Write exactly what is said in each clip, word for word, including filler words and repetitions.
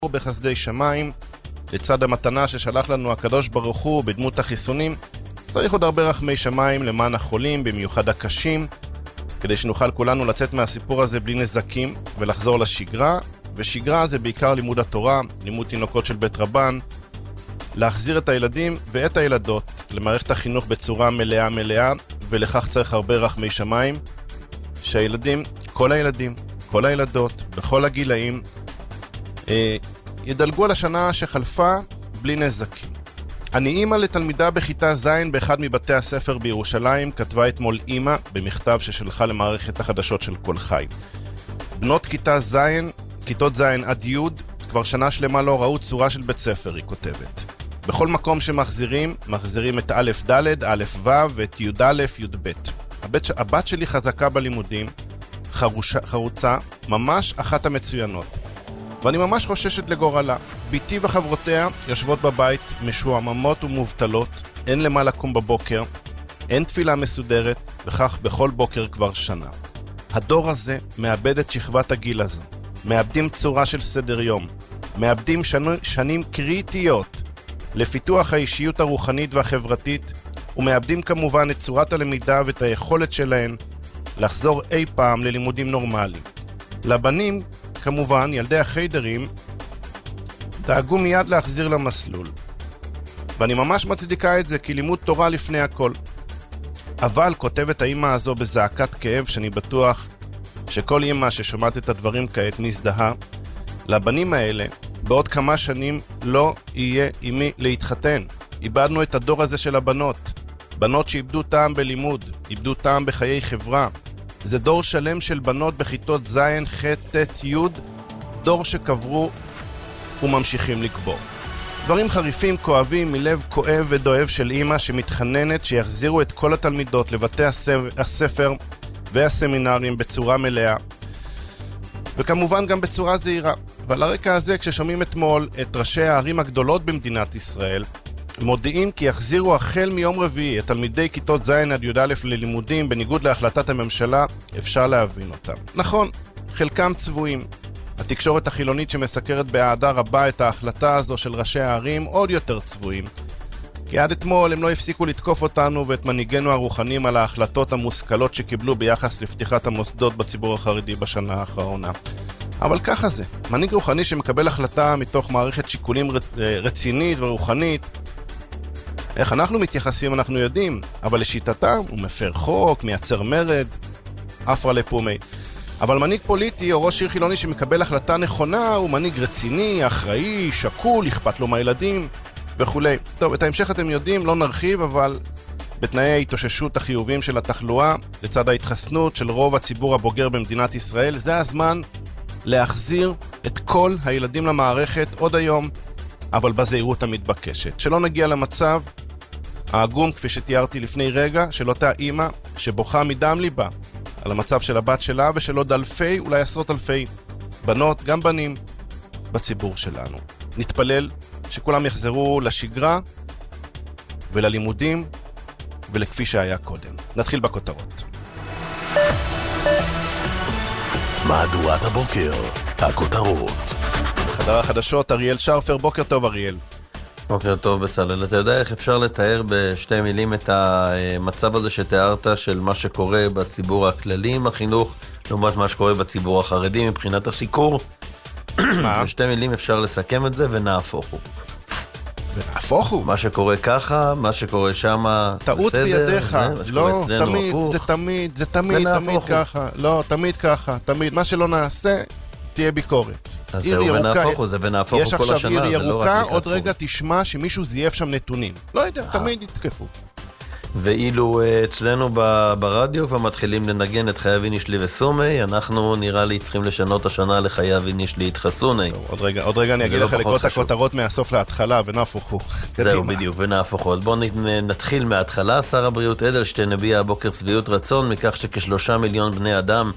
בחסדי שמיים, לצד המתנה ששלח לנו הקדוש ברוך הוא בדמות החיסונים, צריך עוד הרבה רחמי שמיים למען החולים, במיוחד הקשים, כדי שנוכל כולנו לצאת מהסיפור הזה בלי נזקים ולחזור לשגרה. ושגרה זה בעיקר לימוד התורה, לימוד תינוקות של בית רבן, להחזיר את הילדים ואת הילדות למערכת החינוך בצורה מלאה מלאה, ולכך צריך הרבה רחמי שמיים, שהילדים, כל הילדים, כל הילדות, בכל הגילאים, אה, ידלגו על השנה שחלפה בלי נזקים. אני אימא לתלמידה בכיתה זין באחד מבתי הספר בירושלים, כתבה אתמול אימא במכתב ששלחה למערכת החדשות של כל חי. בנות כיתה זין, כיתות זין עד י' כבר שנה שלמה לא ראו צורה של בית ספר, היא כותבת. בכל מקום שמחזירים, מחזירים את א' ד', א' ו' ואת י' א', י' ב'. הבת, הבת שלי חזקה בלימודים, חרושה, חרוצה, ממש אחת המצוינות. ואני ממש חוששת לגורלה. ביתי וחברותיה יושבות בבית, משועממות ומובטלות, אין למה לקום בבוקר, אין תפילה מסודרת, וכך בכל בוקר כבר שנה. הדור הזה מאבד את שכבת הגיל הזו, מאבדים צורה של סדר יום, מאבדים שנו, שנים קריטיות לפיתוח האישיות הרוחנית והחברתית, ומאבדים כמובן את צורת הלמידה ואת היכולת שלהן לחזור אי פעם ללימודים נורמליים. לבנים, כמובן, ילדי החיידרים, דאגו מיד להחזיר למסלול. ואני ממש מצדיקה את זה, כי לימוד תורה לפני הכל. אבל כותבת האמא הזו בזעקת כאב, שאני בטוח שכל אמא ששומעת את הדברים כעת מזדהה, לבנים האלה, בעוד כמה שנים לא יהיה עם מי להתחתן. איבדנו את הדור הזה של הבנות. בנות שאיבדו טעם בלימוד, איבדו טעם בחיי חברה. זה דור שלם של בנות בכיתות זין, ח', ט', י', דור שקברו וממשיכים לקבור. דברים חריפים, כואבים, מלב כואב ודואב של אמא שמתחננת שיחזירו את כל התלמידות לבתי הספר והסמינרים בצורה מלאה, וכמובן גם בצורה זהירה. ועל הרקע הזה, כששומעים אתמול את ראשי הערים הגדולות במדינת ישראל, מודיעים כי יחזירו החל מיום רביעי את תלמידי כיתות זין עד י' א' ללימודים בניגוד להחלטת הממשלה, אפשר להבין אותם. נכון, חלקם צבועים. התקשורת החילונית שמסקרת באהדה רבה את ההחלטה הזו של ראשי הערים עוד יותר צבועים. כי עד אתמול הם לא הפסיקו לתקוף אותנו ואת מנהיגינו הרוחנים על ההחלטות המושכלות שקיבלו ביחס לפתיחת המוסדות בציבור החרדי בשנה האחרונה. אבל ככה זה, מנהיג רוחני שמקבל החלטה מתוך מערכת שיקולים רצינית ורוחנית, איך אנחנו מתייחסים אנחנו יודעים, אבל לשיטתם הוא מפר חוק, מייצר מרד, אפרה לפומי. אבל מנהיג פוליטי או ראש עיר חילוני שמקבל החלטה נכונה הוא מנהיג רציני, אחראי, שקול, אכפת לו מהילדים וכו'. טוב, את ההמשך אתם יודעים, לא נרחיב, אבל בתנאי ההתאוששות החיוביים של התחלואה, לצד ההתחסנות של רוב הציבור הבוגר במדינת ישראל, זה הזמן להחזיר את כל הילדים למערכת עוד היום, אבל בזהירות המתבקשת. שלא נגיע למצב העגום, כפי שתיארתי לפני רגע, של אותה אימא שבוכה מדם ליבה על המצב של הבת שלה ושל עוד אלפי, אולי עשרות אלפי בנות, גם בנים, בציבור שלנו. נתפלל שכולם יחזרו לשגרה וללימודים ולכפי שהיה קודם. נתחיל בכותרות. מהדורת הבוקר, הכותרות. בחדר החדשות, אריאל שרפר. בוקר טוב, אריאל. בוקר טוב, בצלאל. אתה יודע איך אפשר לתאר בשתי מילים את המצב הזה שתיארת של מה שקורה בציבור הכללי עם החינוך, לעומת מה שקורה בציבור החרדי מבחינת הסיקור? מה? בשתי מילים אפשר לסכם את זה ונהפוך הוא. ונהפוך הוא? מה שקורה ככה, מה שקורה שמה, טעות בסדר, בידיך. זה, לא, תמיד, הפוך. זה תמיד, זה תמיד, תמיד ככה. לא, תמיד ככה, תמיד. מה שלא נעשה, תהיה ביקורת. אז זהו, ונהפוך הוא, זה ונהפוך הוא כל השנה. יש עכשיו עיר ירוקה, עוד רגע תשמע שמישהו זייף שם נתונים. לא יודע, תמיד יתקפו. ואילו אצלנו ברדיו כבר מתחילים לנגן את חייב אינישלי וסומי, אנחנו נראה לי צריכים לשנות השנה לחייב אינישלי התחסוני. עוד רגע, עוד רגע אני אגיד לך לקרוא את הכותרות מהסוף להתחלה, ונהפוך הוא. זהו, בדיוק, ונהפוך הוא. אז בואו נתחיל מההתחלה. שר הבריאות אדלשטיין הביע הבוקר שביעות רצון מכך שכשלושה מיליון בני אדם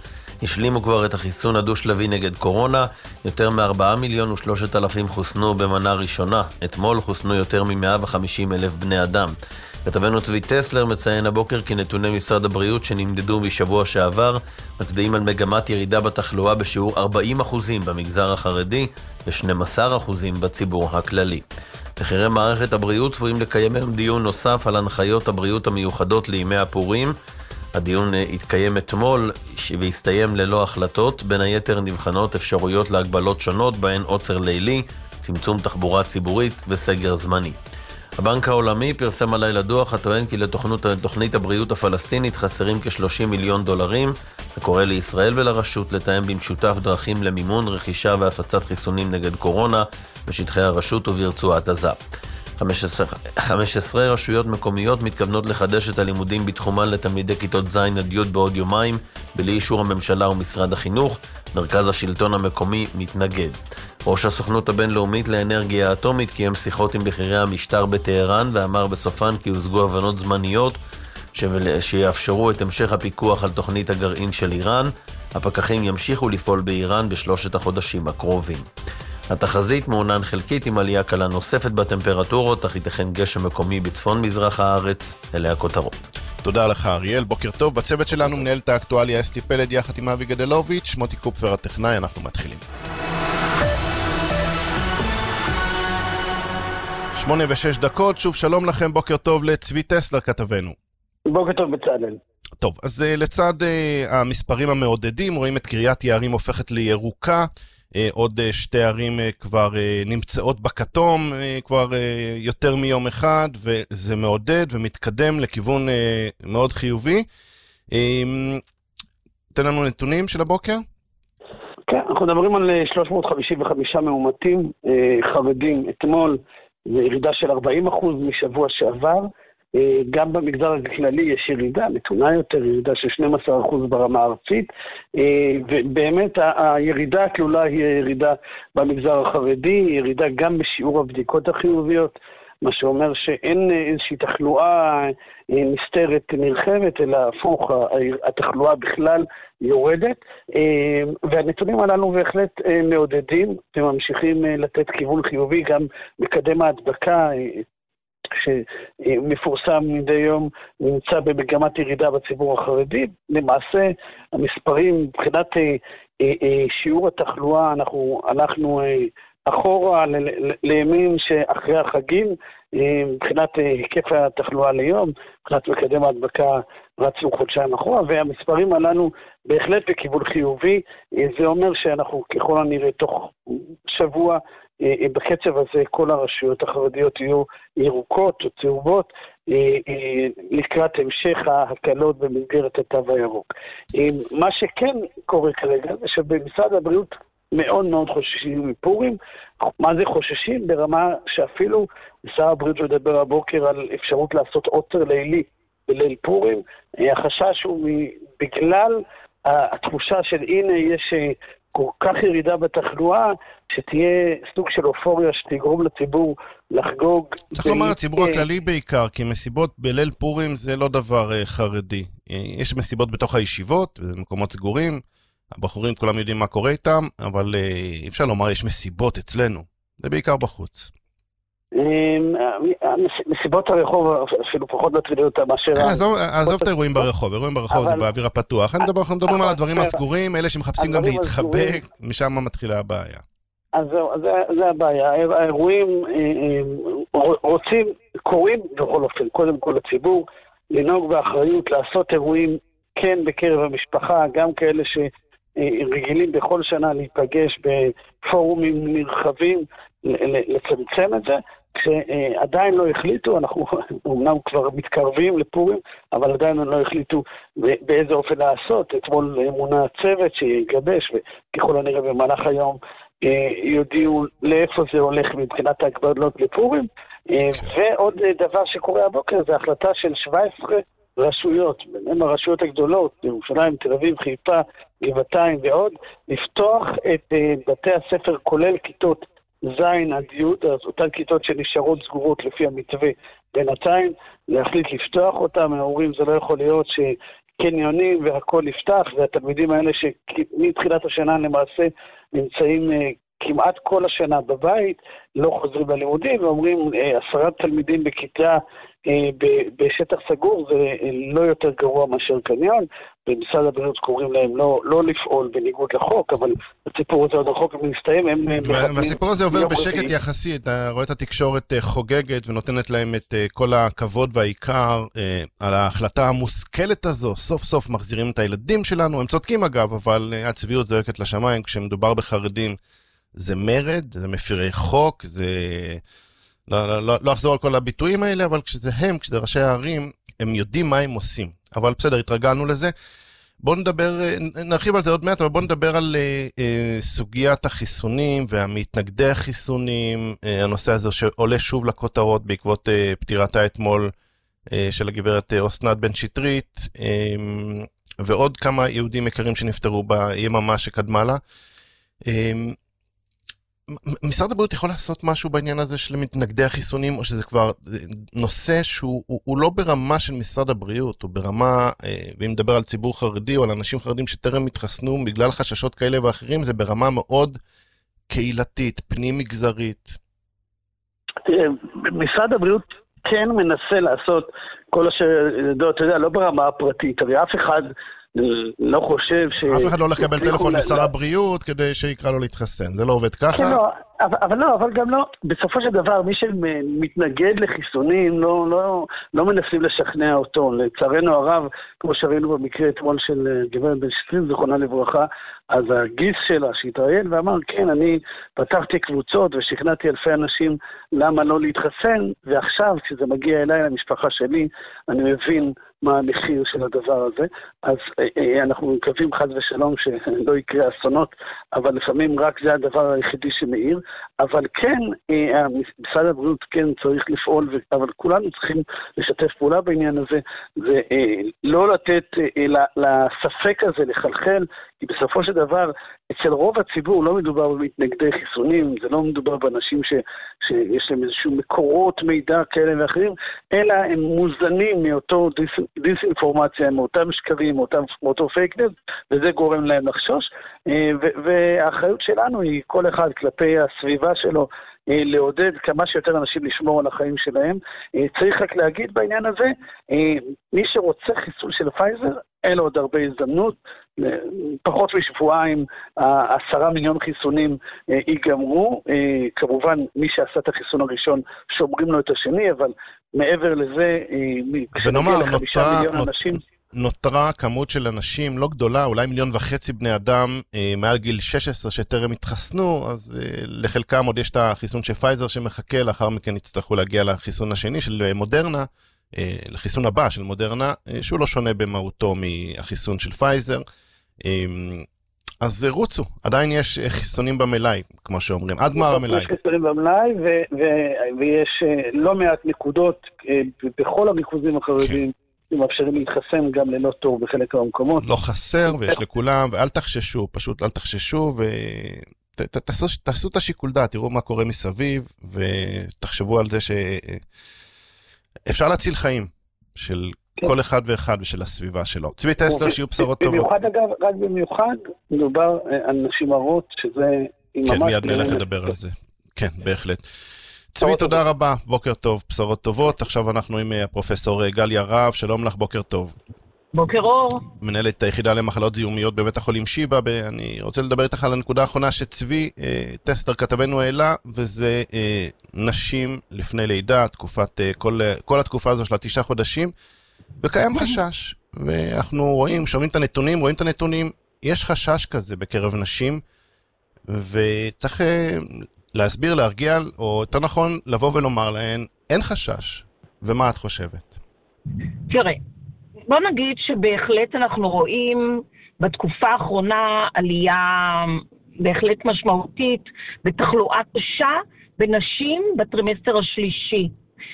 השלימו כבר את החיסון הדו-שלבי נגד קורונה. יותר מ-ארבעה מיליון ושלושת אלפים חוסנו במנה ראשונה. אתמול חוסנו יותר מ-מאה וחמישים אלף בני אדם. כתבנו צבי טסלר מציין הבוקר כי נתוני משרד הבריאות שנמדדו משבוע שעבר מצביעים על מגמת ירידה בתחלואה בשיעור ארבעים אחוזים במגזר החרדי ו-שנים עשר אחוזים בציבור הכללי. בכירי מערכת הבריאות צפויים לקיים היום דיון נוסף על הנחיות הבריאות המיוחדות לימי הפורים. הדיון התקיים אתמול והסתיים ללא החלטות. בין היתר נבחנות אפשרויות להגבלות שונות בהן עוצר לילי, צמצום תחבורה ציבורית וסגר זמני. הבנק העולמי פרסם הלילה דוח הטוען כי לתוכנית הבריאות הפלסטינית חסרים כ-שלושים מיליון דולרים וקורא לישראל ולרשות לתאם במשותף דרכים למימון, רכישה והפצת חיסונים נגד קורונה בשטחי הרשות וברצועת עזה. חמש עשרה רשויות מקומיות מתכוונות לחדש את הלימודים בתחומן לתלמידי כיתות ז' עד י' בעוד יומיים בלי אישור הממשלה ומשרד החינוך. מרכז השלטון המקומי מתנגד. ראש הסוכנות הבינלאומית לאנרגיה האטומית קיים שיחות עם בכירי המשטר בטהרן ואמר בסופן כי הושגו הבנות זמניות שיאפשרו את המשך הפיקוח על תוכנית הגרעין של איראן. הפקחים ימשיכו לפעול באיראן בשלושת החודשים הקרובים. התחזית מעונן חלקית עם עלייה קלה נוספת בטמפרטורות, אך ייתכן גשם מקומי בצפון מזרח הארץ. אלה הכותרות. תודה לך אריאל, בוקר טוב. בצוות שלנו מנהלת האקטואליה אסתי פלד יחד עם אבי גדלוביץ', מוטי קופפר הטכנאי. אנחנו מתחילים. שמונה ושש דקות, שוב שלום לכם, בוקר טוב לצבי טסלר כתבנו. בוקר טוב בצלאל. טוב, אז לצד uh, המספרים המעודדים, רואים את קריית יערים הופכת לירוקה, uh, עוד uh, שתי ערים uh, כבר uh, נמצאות בכתום, uh, כבר uh, יותר מיום אחד, וזה מעודד ומתקדם לכיוון uh, מאוד חיובי. Uh, תן לנו נתונים של הבוקר. כן, אנחנו מדברים על שלוש מאות חמישים וחמישה מאומתים uh, חרדים אתמול, זה ירידה של ארבעים אחוז משבוע שעבר. גם במגזר הכללי יש ירידה, מתונה יותר, ירידה של שנים עשר אחוז ברמה הארצית, ובאמת הירידה הכלולה היא ירידה במגזר החרדי, ירידה גם בשיעור הבדיקות החיוביות, מה שאומר שאין איזושהי תחלואה נסתרת נרחבת, אלא הפוך, התחלואה בכלל יורדת, והנתונים הללו בהחלט מעודדים, וממשיכים לתת כיוון חיובי, גם מקדם ההדבקה, שמפורסם מדי יום, נמצא במגמת ירידה בציבור החרדי. למעשה, המספרים, מבחינת שיעור התחלואה, אנחנו הלכנו אחורה לימים שאחרי החגים, מבחינת היקף התחלואה ליום, מבחינת מקדם ההדבקה רצנו חודשיים אחורה, והמספרים הללו בהחלט בכיוון חיובי. זה אומר שאנחנו ככל הנראה תוך שבוע, בקצב הזה כל הרשויות החרדיות יהיו ירוקות או צהובות לקראת המשך ההקלות במסגרת התו הירוק. מה שכן קורה כרגע זה שבמשרד הבריאות מאוד מאוד חוששים מפורים. מה זה חוששים? ברמה שאפילו שר הבריאות מדבר הבוקר על אפשרות לעשות עוצר לילי בליל פורים. החשש הוא בגלל התחושה של הנה יש כל כך ירידה בתחלואה, שתהיה סוג של אופוריה שתגרום לציבור לחגוג. צריך לומר, הציבור הכללי בעיקר, כי מסיבות בליל פורים זה לא דבר חרדי. יש מסיבות בתוך הישיבות, וזה מקומות סגורים, הבחורים כולם יודעים מה קורה איתם, אבל אי אפשר לומר יש מסיבות אצלנו. זה בעיקר בחוץ. מסיבות הרחוב אפילו פחות מטרידים אותה מאשר... עזוב את האירועים ברחוב, אירועים ברחוב זה באוויר הפתוח. אנחנו מדברים על הדברים הסגורים, אלה שמחפשים גם להתחבק, משם מתחילה הבעיה. אז זהו, זה הבעיה. האירועים רוצים, קוראים בכל אופן, קודם כל לציבור, לנהוג באחריות, לעשות אירועים כן בקרב המשפחה, גם כאלה שרגילים בכל שנה להיפגש בפורומים נרחבים, לצמצם את זה. כשעדיין לא החליטו, אנחנו אומנם כבר מתקרבים לפורים, אבל עדיין לא החליטו באיזה אופן לעשות. אתמול מונה צוות שיגבש, וככל הנראה במהלך היום יודיעו לאיפה זה הולך מבחינת ההגבלות לפורים. ועוד דבר שקורה הבוקר, זה החלטה של שבע עשרה רשויות, ביניהם הרשויות הגדולות, ירושלים, תל אביב, חיפה, גבעתיים ועוד, לפתוח את בתי הספר כולל כיתות זין עד י', אז אותן כיתות שנשארות סגורות לפי המתווה בינתיים, להחליט לפתוח אותם. ההורים, זה לא יכול להיות קניונים והכל נפתח, והתלמידים האלה שמתחילת השנה למעשה נמצאים כמעט כל השנה בבית, לא חוזרים ללימודים, ואומרים עשרה תלמידים בכיתה בשטח סגור, זה לא יותר גרוע מאשר קניון, במשרד הבריאות קוראים להם לא, לא לפעול בניגוד לחוק, אבל הסיפור הזה עוד רחוק ומסתיים, הם... והסיפור הזה עובר בשקט יחסי, אתה רואה את התקשורת חוגגת ונותנת להם את כל הכבוד והעיקר על ההחלטה המושכלת הזו, סוף סוף מחזירים את הילדים שלנו, הם צודקים אגב, אבל הצביעות זועקת לשמיים, כשמדובר בחרדים, זה מרד, זה מפירי חוק, זה... לא, לא, לא, לא אחזור על כל הביטויים האלה, אבל כשזה הם, כשזה ראשי הערים, הם יודעים מה הם עושים. אבל בסדר, התרגלנו לזה. בואו נדבר, נרחיב על זה עוד מעט, אבל בואו נדבר על אה, סוגיית החיסונים והמתנגדי החיסונים, אה, הנושא הזה שעולה שוב לכותרות בעקבות אה, פטירתה אתמול אה, של הגברת אה, אסנת בן שטרית, אה, ועוד כמה יהודים יקרים שנפטרו ביממה שקדמה לה. אה, משרד הבריאות יכול לעשות משהו בעניין הזה של מתנגדי החיסונים, או שזה כבר נושא שהוא הוא, הוא לא ברמה של משרד הבריאות, הוא ברמה, ואם נדבר על ציבור חרדי או על אנשים חרדים שטרם התחסנו בגלל חששות כאלה ואחרים, זה ברמה מאוד קהילתית, פנים מגזרית. תראה, משרד הבריאות כן מנסה לעשות כל אשר, אתה יודע, לא ברמה הפרטית, הרי אף אחד לא חושב ש... אף אחד לא הולך לקבל טלפון משר הבריאות כדי שיקרא לו להתחסן, זה לא עובד ככה? כן, לא, אבל, אבל לא, אבל גם לא, בסופו של דבר, מי שמתנגד לחיסונים, לא, לא, לא מנסים לשכנע אותו. לצערנו הרב, כמו שראינו במקרה אתמול של גברת בן שטרית, זכרונה לברכה, אז הגיס שלה שהתראיין ואמר, כן, אני פתחתי קבוצות ושכנעתי אלפי אנשים למה לא להתחסן, ועכשיו, כשזה מגיע אליי, למשפחה שלי, אני מבין מה המחיר של הדבר הזה. אז אנחנו מקווים חד ושלום שלא יקרה אסונות, אבל לפעמים רק זה הדבר היחידי שמאיר. אבל כן, משרד הבריאות כן צריך לפעול, אבל כולנו צריכים לשתף פעולה בעניין הזה, ולא לתת לספק הזה לחלחל, כי בסופו של דבר, אצל רוב הציבור לא מדובר במתנגדי חיסונים, זה לא מדובר באנשים ש, שיש להם איזשהו מקורות מידע כאלה ואחרים, אלא הם מוזנים מאותו דיס, דיסאינפורמציה, מאותם שקרים, מאותם, מאותו פייק ניוז, וזה גורם להם לחשוש, והאחריות שלנו היא כל אחד כלפי הסביבה שלו, לעודד כמה שיותר אנשים לשמור על החיים שלהם. צריך רק להגיד בעניין הזה, מי שרוצה חיסון של פייזר, אין לו עוד הרבה הזדמנות, פחות משבועיים, עשרה מיליון חיסונים ייגמרו, כמובן מי שעשה את החיסון הראשון שומרים לו את השני, אבל מעבר לזה, ונאמר, נותרה, נותרה כמות של אנשים לא גדולה, אולי מיליון וחצי בני אדם מעל גיל שש עשרה שטרם התחסנו, אז לחלקם עוד יש את החיסון של פייזר שמחכה, לאחר מכן יצטרכו להגיע לחיסון השני של מודרנה, לחיסון הבא של מודרנה, שהוא לא שונה במהותו מהחיסון של פייזר. אז רוצו, עדיין יש חיסונים במלאי, כמו שאומרים, עד גמר המלאי. יש חיסונים במלאי, ויש לא מעט נקודות בכל הריכוזים החרדיים, שמאפשרים להתחסן גם ללא תור בחלק מהמקומות. לא חסר, ויש לכולם, ואל תחששו, פשוט אל תחששו, ותעשו את השיקול דעת, תראו מה קורה מסביב, ותחשבו על זה ש... אפשר להציל חיים של כל אחד ואחד ושל הסביבה שלו. צבי טסלר, שיהיו בשורות טובות. במיוחד אגב, רק במיוחד, מדובר על נשים הרות, שזה... כן, מיד נלך לדבר על זה. כן, בהחלט. צבי, תודה רבה, בוקר טוב, בשורות טובות. עכשיו אנחנו עם הפרופסור גליה רהב, שלום לך, בוקר טוב. בוקר אור. מנהלת היחידה למחלות זיהומיות בבית החולים שיבא, אני רוצה לדבר איתך על הנקודה האחרונה שצבי טסלר כתבנו העלה, וזה נשים לפני לידה, תקופת, כל, כל התקופה הזו של התשעה חודשים, וקיים חשש, ואנחנו רואים, שומעים את הנתונים, רואים את הנתונים, יש חשש כזה בקרב נשים, וצריך להסביר, להרגיע, או יותר נכון, לבוא ולומר להן, אין חשש, ומה את חושבת? תראה, בוא נגיד שבהחלט אנחנו רואים בתקופה האחרונה עלייה בהחלט משמעותית בתחלואה קשה בנשים בטרימסטר השלישי.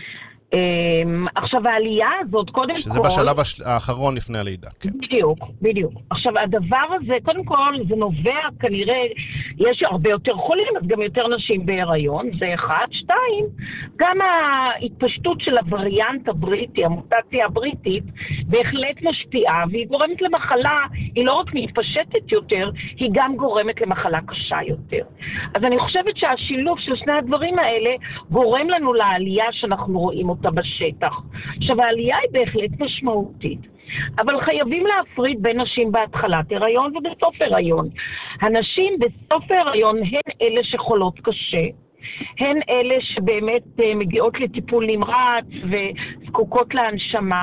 עכשיו העלייה הזאת, קודם כל... שזה בשלב האחרון לפני הלידה, כן. בדיוק, בדיוק. עכשיו הדבר הזה, קודם כל, זה נובע כנראה, יש הרבה יותר חולים, אז גם יותר נשים בהיריון, זה אחד. שתיים, גם ההתפשטות של הווריאנט הבריטי, המוטציה הבריטית, בהחלט משפיעה, והיא גורמת למחלה, היא לא רק מתפשטת יותר, היא גם גורמת למחלה קשה יותר. אז אני חושבת שהשילוב של שני הדברים האלה גורם לנו לעלייה שאנחנו רואים אותה בשטח. עכשיו, העלייה היא בהחלט משמעותית, אבל חייבים להפריד בין נשים בהתחלת הריון ובסוף הריון. הנשים בסוף הריון הן אלה שחולות קשה, הן אלה שבאמת מגיעות לטיפול נמרץ וזקוקות להנשמה.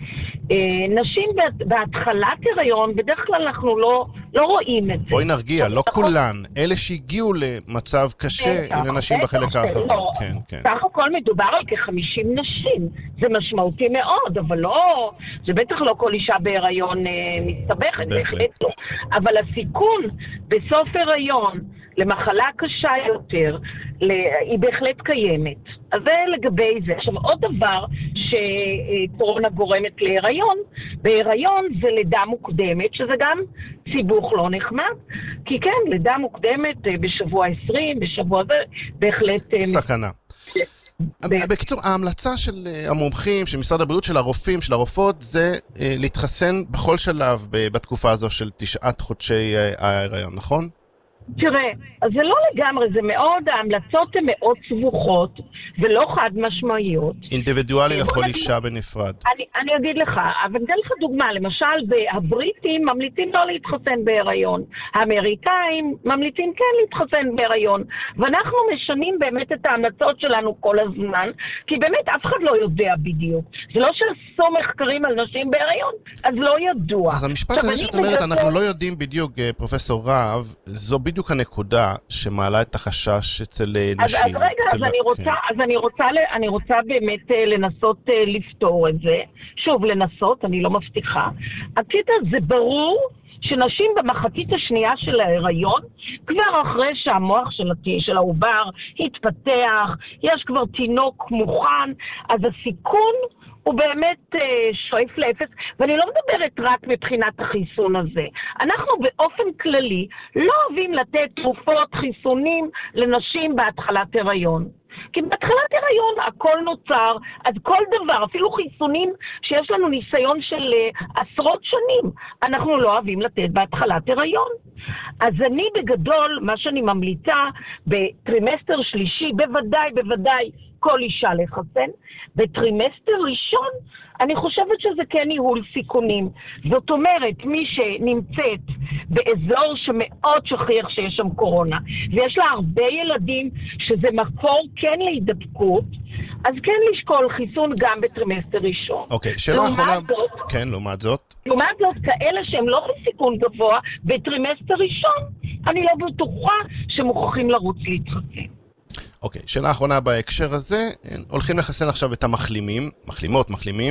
נשים בהתחלת הריון, בדרך כלל אנחנו לא, לא רואים את זה. בואי נרגיע, לא כולן. אלה שהגיעו למצב קשה, אלה נשים בחלק האחרון. כן, כן. סך הכל מדובר על כ-חמישים נשים. זה משמעותי מאוד, אבל לא, זה בטח לא כל אישה בהיריון מסתבכת, בהחלט לא. אבל הסיכון בסוף הריון למחלה קשה יותר, היא בהחלט קיימת. אז זה לגבי זה. עכשיו, עוד דבר שקורונה גורמת להיריון, בהיריון זה לידה מוקדמת, שזה גם סיבוך לא נחמד, כי כן, לידה מוקדמת בשבוע עשרים, בשבוע זה, בהחלט... סכנה. בקיצור, ההמלצה של המומחים, של משרד הבריאות, של הרופאים, של הרופאות, זה להתחסן בכל שלב בתקופה הזו של תשעת חודשי ההיריון, נכון? תראה, אז זה לא לגמרי, זה מאוד, ההמלצות הן מאוד סבוכות ולא חד משמעיות. אינדיבידואלי לכל אישה בנפרד. אני, אני אגיד לך, אבל נתן לך דוגמה, למשל, הבריטים ממליצים לא להתחסן בהיריון, האמריקאים ממליצים כן להתחסן בהיריון, ואנחנו משנים באמת את ההמלצות שלנו כל הזמן, כי באמת אף אחד לא יודע בדיוק. זה לא שעשו מחקרים על נשים בהיריון, אז לא ידוע. אז המשפט הזה שאת אומרת, אנחנו לא יודעים בדיוק, פרופסור רב, זו בדיוק הנקודה שמעלה את החשש אצל נשים. אז, אז רגע, אצל... אז, אני רוצה, כן. אז אני רוצה, אני רוצה באמת לנסות לפתור את זה. שוב, לנסות, אני לא מבטיחה. הקטע זה ברור שנשים במחצית השנייה של ההיריון, כבר אחרי שהמוח של, של העובר התפתח, יש כבר תינוק מוכן, אז הסיכון הוא באמת שואף לאפס, ואני לא מדברת רק מבחינת החיסון הזה. אנחנו באופן כללי לא אוהבים לתת תרופות, חיסונים לנשים בהתחלת הריון. כי בהתחלת הריון הכל נוצר, אז כל דבר, אפילו חיסונים שיש לנו ניסיון של עשרות שנים, אנחנו לא אוהבים לתת בהתחלת הריון. אז אני בגדול, מה שאני ממליצה, בטרימסטר שלישי, בוודאי, בוודאי, כל אישה לחסן. בטרימסטר ראשון, אני חושבת שזה כן ניהול סיכונים. זאת אומרת, מי שנמצאת באזור שמאוד שכיח שיש שם קורונה, ויש לה הרבה ילדים שזה מקור כן להידבקות, אז כן לשקול חיסון גם בטרימסטר ראשון. אוקיי, שאלה אחרונה... כן, לעומת זאת. לעומת זאת, כאלה שהם לא בסיכון גבוה, בטרימסטר ראשון, אני לא בטוחה שמוכרחים לרוץ להתחסן. אוקיי, שאלה האחרונה בהקשר הזה, הולכים לחסן עכשיו את המחלימים, מחלימות, מחלימים,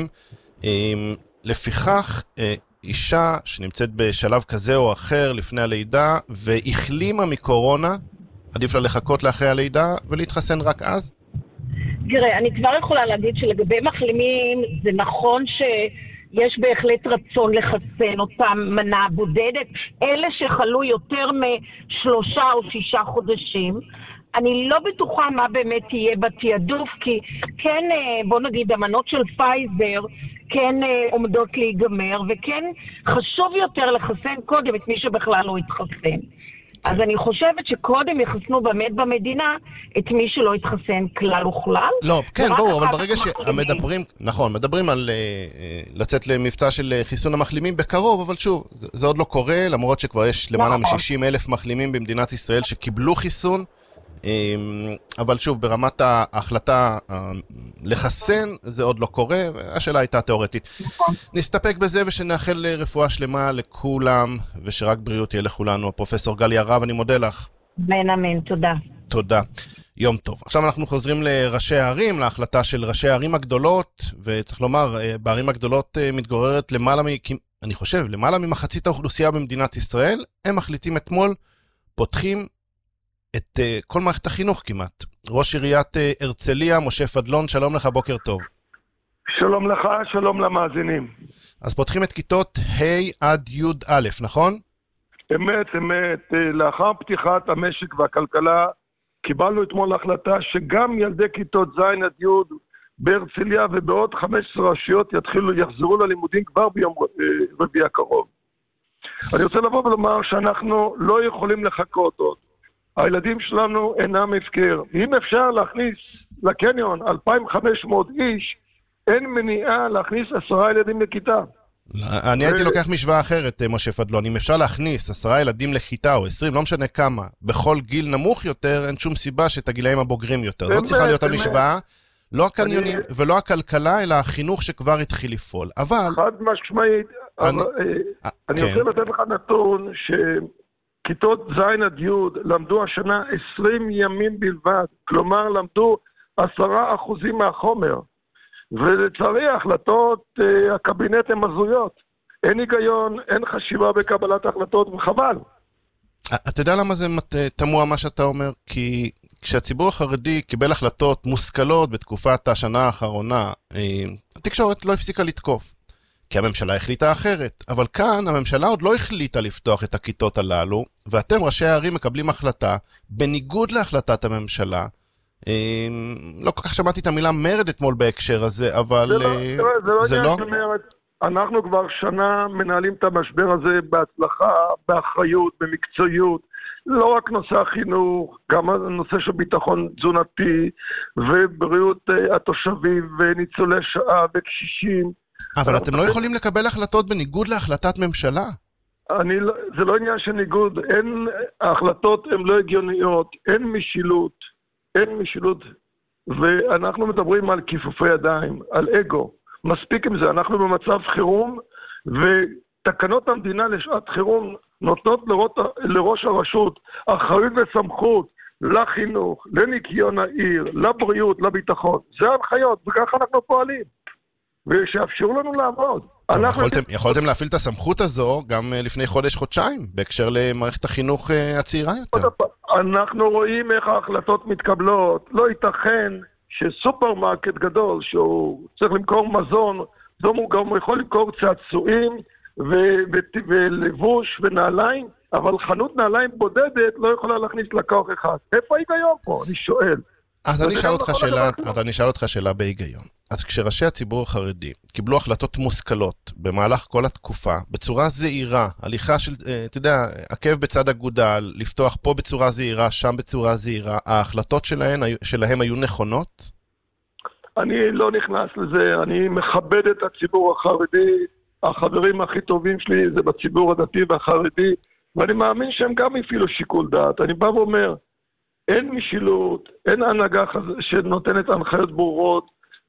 לפיכך אישה שנמצאת בשלב כזה או אחר לפני הלידה, והחלימה מקורונה, עדיף לה לחכות לאחרי הלידה ולהתחסן רק אז? תראה, אני כבר יכולה להגיד שלגבי מחלימים, זה נכון ש... יש בהחלט רצון לחסן אותם מנה בודדת, אלה שחלו יותר משלושה או שישה חודשים. אני לא בטוחה מה באמת תהיה בתיעדוף, כי כן, בוא נגיד, המנות של פייזר כן עומדות להיגמר, וכן חשוב יותר לחסן קודם את מי שבכלל לא התחסן. אז אני חושבת שקודם יחסנו באמת במדינה את מי שלא יתחסן כלל וכלל. לא, כן, ברור, אבל ברגע שמדברים, נכון, מדברים על לצאת למבצע של חיסון המחלימים בקרוב, אבל שוב, זה עוד לא קורה, למרות שכבר יש למעלה מ-שישים אלף מחלימים במדינת ישראל שקיבלו חיסון, אבל שוב, ברמת ההחלטה לחסן, זה עוד לא קורה, השאלה הייתה תיאורטית. נסתפק בזה ושנאחל רפואה שלמה לכולם, ושרק בריאות תהיה לכולנו. פרופסור גליה רב, אני מודה לך. אמן, אמן, תודה. תודה. יום טוב. עכשיו אנחנו חוזרים לראשי הערים, להחלטה של ראשי הערים הגדולות, וצריך לומר, בערים הגדולות מתגוררת למעלה מ... אני חושב, למעלה ממחצית האוכלוסייה במדינת ישראל, הם מחליטים אתמול, פותחים את uh, כל מערכת החינוך כמעט. ראש עיריית uh, הרצליה, משה פדלון, שלום לך, בוקר טוב. שלום לך, שלום למאזינים. אז פותחים את כיתות ה' עד י' א', נכון? אמת, אמת. לאחר פתיחת המשק והכלכלה, קיבלנו אתמול החלטה שגם ילדי כיתות ז' עד י' בהרצליה ובעוד חמש עשרה רשויות יתחילו, יחזרו ללימודים כבר ביום רביעי הקרוב. אני רוצה לבוא ולומר שאנחנו לא יכולים לחכות עוד. הילדים שלנו אינם הפקר. אם אפשר להכניס לקניון אלפיים וחמש מאות איש, אין מניעה להכניס עשרה ילדים לכיתה. אני הייתי לוקח משוואה אחרת, משה פדלון. אם אפשר להכניס עשרה ילדים לכיתה או עשרים, לא משנה כמה, בכל גיל נמוך יותר, אין שום סיבה שאת הגילאים הבוגרים יותר. זאת צריכה להיות המשוואה, לא הקניונים ולא הכלכלה, אלא החינוך שכבר התחיל לפעול. אבל... חד משמעית, אני רוצה לתת לך נתון שכיתות ז' עד י' למדו השנה עשרים ימים בלבד, כלומר למדו עשרה אחוזים מהחומר. ולצערי ההחלטות, אה, הקבינט הן הזויות. אין היגיון, אין חשיבה בקבלת החלטות, וחבל. אתה יודע למה זה תמוה מה שאתה אומר? כי כשהציבור החרדי קיבל החלטות מושכלות בתקופת השנה האחרונה, אה, התקשורת לא הפסיקה לתקוף. כי הממשלה החליטה אחרת. אבל כאן הממשלה עוד לא החליטה לפתוח את הכיתות הללו, ואתם ראשי הערים מקבלים החלטה, בניגוד להחלטת הממשלה, לא כל כך שמעתי את המילה מרד אתמול בהקשר הזה, אבל זה לא... אנחנו כבר שנה מנהלים את המשבר הזה בהצלחה, באחריות, במקצועיות, לא רק נושא החינוך, גם הנושא של ביטחון תזונתי, ובריאות התושבים, וניצולי שעה, וקשישים. אבל אתם לא יכולים לקבל החלטות בניגוד להחלטת ממשלה? אני, זה לא עניין של ניגוד, אין, ההחלטות הן לא הגיוניות, אין משילות. אין משילות, ואנחנו מדברים על כיפופי ידיים, על אגו. מספיק עם זה, אנחנו במצב חירום, ותקנות המדינה לשעת חירום נותנות לראש, לראש הרשות אחריות וסמכות לחינוך, לניקיון העיר, לבריאות, לביטחון. זה ההנחיות, וככה אנחנו פועלים. ושיאפשרו לנו לעבוד. יכולתם, יכולתם להפעיל את הסמכות הזו גם לפני חודש-חודשיים, בהקשר למערכת החינוך הצעירה יותר. אנחנו רואים איך ההחלטות מתקבלות. לא ייתכן שסופרמרקט גדול, שהוא צריך למכור מזון, הוא גם יכול למכור צעצועים ולבוש ונעליים, אבל חנות נעליים בודדת לא יכולה להכניס לקוח אחד. איפה ההיגיון פה? אני שואל. אז אני אשאל אותך שאלה, אז אני אשאל אותך שאלה בהיגיון. אז כשראשי הציבור החרדי קיבלו החלטות מושכלות במהלך כל התקופה, בצורה זהירה, הליכה של, אתה יודע, עקב בצד אגודל, לפתוח פה בצורה זהירה, שם בצורה זהירה, ההחלטות שלהם, שלהם היו נכונות? אני לא נכנס לזה, אני מכבד את הציבור החרדי, החברים הכי טובים שלי זה בציבור הדתי והחרדי, ואני מאמין שהם גם הפעילו שיקול דעת. אני בא ואומר, אין משילות, אין הנהגה שנותנת הנחיות ברורות,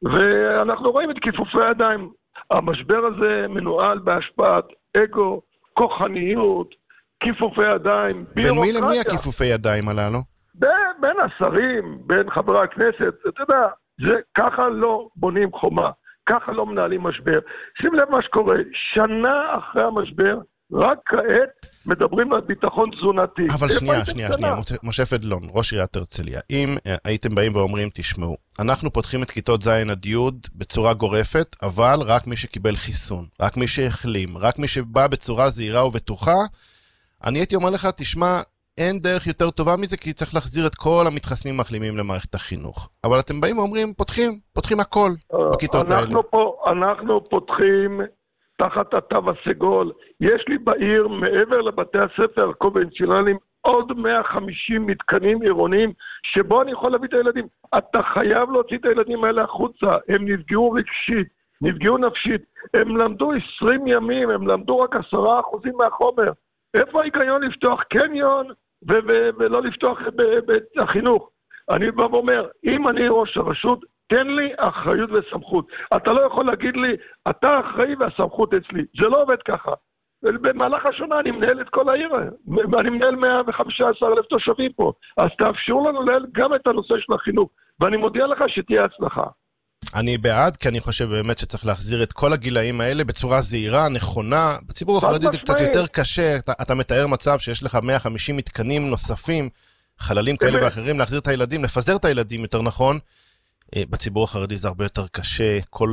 ואנחנו רואים את כיפופי הידיים. המשבר הזה מנוהל בהשפעת אגו, כוחניות, כיפופי ידיים, בין מי למי הכיפופי ידיים הללו? בין, בין השרים, בין חברי הכנסת, אתה יודע, זה ככה לא בונים חומה, ככה לא מנהלים משבר. שים לב מה שקורה, שנה אחרי המשבר, רק כעת מדברים על ביטחון תזונתי. אבל שנייה, שנייה, שנייה, משה פדלון, ראש עיריית הרצליה, אם הייתם באים ואומרים, תשמעו, אנחנו פותחים את כיתות ז' עד י' בצורה גורפת, אבל רק מי שקיבל חיסון, רק מי שהחלים, רק מי שבא בצורה זהירה ובטוחה, אני הייתי אומר לך, תשמע, אין דרך יותר טובה מזה, כי צריך להחזיר את כל המתחסנים מחלימים למערכת החינוך. אבל אתם באים ואומרים, פותחים, פותחים הכל בכיתות האלה. אנחנו פה, אנחנו פותחים תחת התו הסגול. יש לי בעיר, מעבר לבתי הספר הקונבנציונליים, עוד מאה וחמישים מתקנים עירוניים, שבו אני יכול להביא את הילדים. אתה חייב להוציא את הילדים האלה החוצה. הם נפגעו רגשית, נפגעו נפשית. הם למדו עשרים ימים, הם למדו רק עשרה אחוזים מהחומר. איפה ההיגיון לפתוח קניון ו- ו- ולא לפתוח את החינוך? אני בא ואומר, אם אני ראש הרשות, תן לי אחריות וסמכות. אתה לא יכול להגיד לי, אתה אחראי והסמכות אצלי. זה לא עובד ככה. במהלך השנה אני מנהל את כל העיר. אני מנהל מאה וחמישה עשר אלף תושבים פה. אז תאפשרו לנו לנהל גם את הנושא של החינוך. ואני מודיע לך שתהיה הצלחה. אני בעד, כי אני חושב באמת שצריך להחזיר את כל הגילאים האלה בצורה זהירה, נכונה. בציבור החרדי זה קצת יותר קשה. אתה, אתה מתאר מצב שיש לך מאה וחמישים מתקנים נוספים, חללים כאלה ואחרים, להחזיר את הילדים, לפזר את הילדים יותר נכון. בציבור החרדי זה הרבה יותר קשה. כל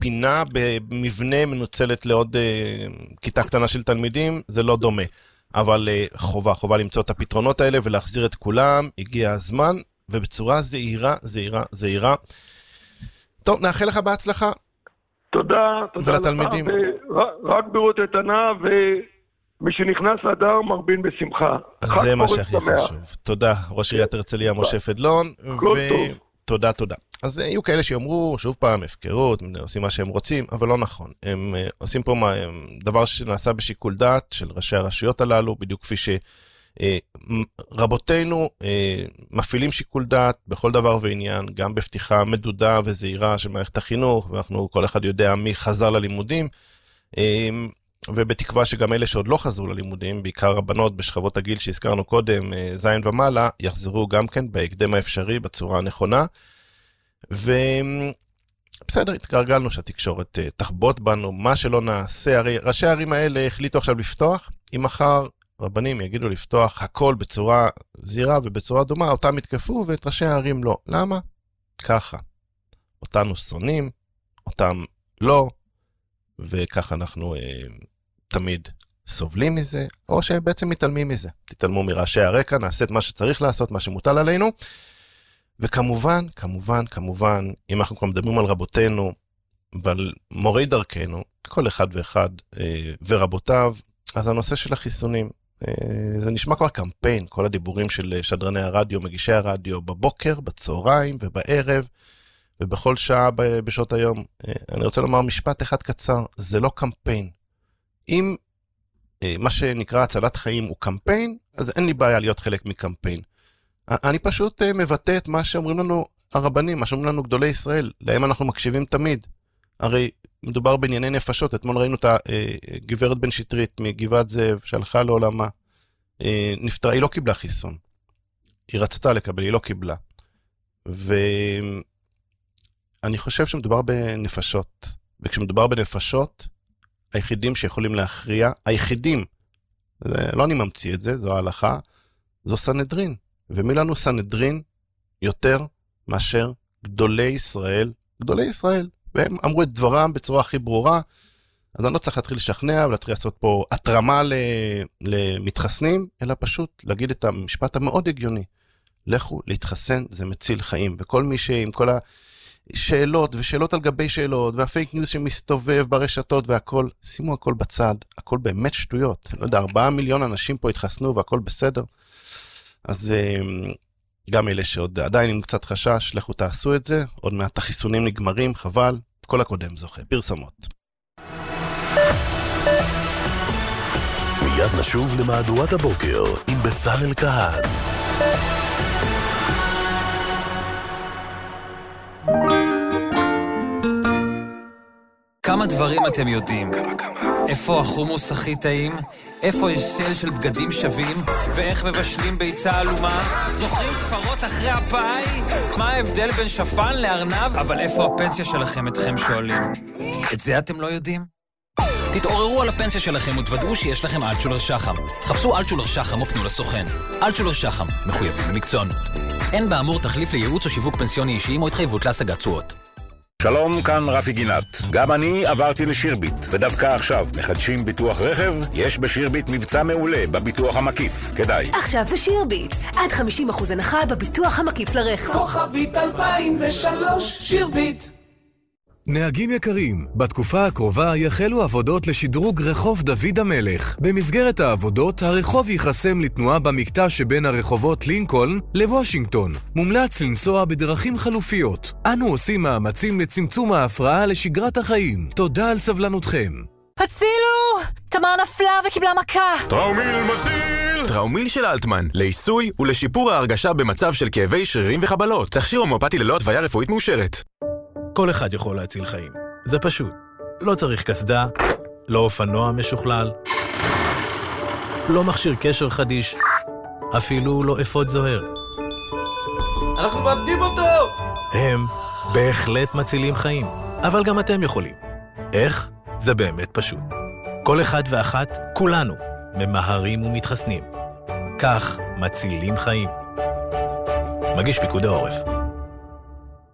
פינה במבנה מנוצלת לעוד כיתה קטנה של תלמידים, זה לא דומה. אבל חובה, חובה למצוא את הפתרונות האלה ולהחזיר את כולם, הגיע הזמן, ובצורה זהירה, זהירה, זהירה. טוב, נאחל לך בהצלחה. תודה, תודה ולתלמידים. לך, רק בריאות איתנה, ומי שנכנס לאדר מרבין בשמחה. זה מה שהכי חשוב. תודה, ראש עיריית הרצליה משה פדלון. כל טוב. תודה, תודה. אז יהיו כאלה שיאמרו, שוב פעם, הפקרות, עושים מה שהם רוצים, אבל לא נכון. הם עושים פה דבר שנעשה בשיקול דעת של ראשי הרשויות הללו, בדיוק כפי שרבותינו מפעילים שיקול דעת בכל דבר ועניין, גם בפתיחה מדודה וזהירה של מערכת החינוך, ואנחנו כל אחד יודע מי חזר ללימודים, ובתקווה שגם אלה שעוד לא חזרו ללימודים, בעיקר הבנות בשכבות הגיל שהזכרנו קודם, זין ומעלה, יחזרו גם כן בהקדם האפשרי, בצורה הנכונה. ובסדר, התגרגלנו שהתקשורת תחבוט בנו, מה שלא נעשה, הרי ראשי הערים האלה החליטו עכשיו לפתוח, אם מחר רבנים יגידו לפתוח הכל בצורה זהירה ובצורה דומה, אותם יתקפו ואת ראשי הערים לא. למה? ככה. אותנו שונאים, אותם לא, וככה אנחנו אה, תמיד סובלים מזה, או שבעצם מתעלמים מזה. תתעלמו מראשי הרקע, נעשה את מה שצריך לעשות, מה שמוטל עלינו, וכמובן, כמובן, כמובן, אם אנחנו כבר מדברים על רבותינו, ועל מורי דרכנו, כל אחד ואחד אה, ורבותיו, אז הנושא של החיסונים, אה, זה נשמע כבר קמפיין, כל הדיבורים של שדרני הרדיו, מגישי הרדיו, בבוקר, בצהריים ובערב, ובכל שעה בשעות היום. אני רוצה לומר משפט אחד קצר, זה לא קמפיין. אם מה שנקרא הצלת חיים הוא קמפיין, אז אין לי בעיה להיות חלק מקמפיין. אני פשוט מבטא את מה שאומרים לנו הרבנים, מה שאומרים לנו גדולי ישראל, להם אנחנו מקשיבים תמיד. הרי מדובר בענייני נפשות, אתמול ראינו את הגברת בן שטרית מגבעת זאב, שהלכה לעולמה, נפטרה, היא לא קיבלה חיסון. היא רצתה לקבל, היא לא קיבלה. ו... אני חושב שמדובר בנפשות, וכשמדובר בנפשות, היחידים שיכולים להכריע, היחידים, לא אני ממציא את זה, זו ההלכה, זו סנהדרין. ומי לנו סנהדרין יותר מאשר גדולי ישראל, גדולי ישראל, והם אמרו את דברם בצורה הכי ברורה, אז אני לא צריך להתחיל לשכנע ולהתחיל לעשות פה התרמה למתחסנים, אלא פשוט להגיד את המשפט המאוד הגיוני. לכו להתחסן, זה מציל חיים, וכל מי שעם כל ה... שאלות ושאלות על גבי שאלות, והפייק ניוז שמסתובב ברשתות והכל, שימו הכל בצד, הכל באמת שטויות. לא יודע, ארבעה מיליון אנשים פה התחסנו והכל בסדר. אז גם אלה שעוד עדיין עם קצת חשש, לכו תעשו את זה, עוד מעט החיסונים נגמרים, חבל, כל הקודם זוכה, פרסמות. מיד נשוב למהדורת הבוקר עם בצלאל כהן. כמה דברים אתם יודעים? איפה החומוס הכי טעים? איפה יש סל של בגדים שווים? ואיך מבשלים ביצה אלומה? זוכרים ספרות אחרי הפאי? מה ההבדל בין שפן לארנב? אבל איפה הפנסיה שלכם אתכם שואלים? את זה אתם לא יודעים? תתעוררו על הפנסיה שלכם ותוודאו שיש לכם אלטשולר שחם. חפשו אלטשולר שחם או פנו לסוכן. אלטשולר שחם, מחויבים למקצוענות. אין באמור תחליף לייעוץ או שיווק פנסיוני אישיים או התחייבות להשגת תשואות. שלום, כאן רפי גינת. גם אני עברתי לשירביט, ודווקא עכשיו מחדשים ביטוח רכב, יש בשירביט מבצע מעולה בביטוח המקיף. כדאי. עכשיו בשירביט, עד חמישים אחוז הנחה בביטוח המקיף לרכב. כוכבית אלפיים ושלוש, שירביט. נהגים יקרים, בתקופה הקרובה יחלו עבודות לשדרוג רחוב דוד המלך. במסגרת העבודות, הרחוב ייחסם לתנועה במקטע שבין הרחובות לינקולן לוושינגטון. מומלץ לנסוע בדרכים חלופיות. אנו עושים מאמצים לצמצום ההפרעה לשגרת החיים. תודה על סבלנותכם. הצילו! תמר נפלה וקיבלה מכה. טראומיל מציל! טראומיל של אלטמן, לעיסוי ולשיפור ההרגשה במצב של כאבי שרירים וחבלות. תכשיר הומאופתי ללא התוויה רפואית מאושרת. כל אחד יכול להציל חיים. זה פשוט. לא צריך כסדה, לא אופנוע משוכלל, לא מכשיר קשר חדיש, אפילו לא אפוד זוהר. אנחנו מאבדים אותו! הם בהחלט מצילים חיים, אבל גם אתם יכולים. איך? זה באמת פשוט. כל אחד ואחת, כולנו, ממהרים ומתחסנים. כך מצילים חיים. מגיש פיקוד העורף.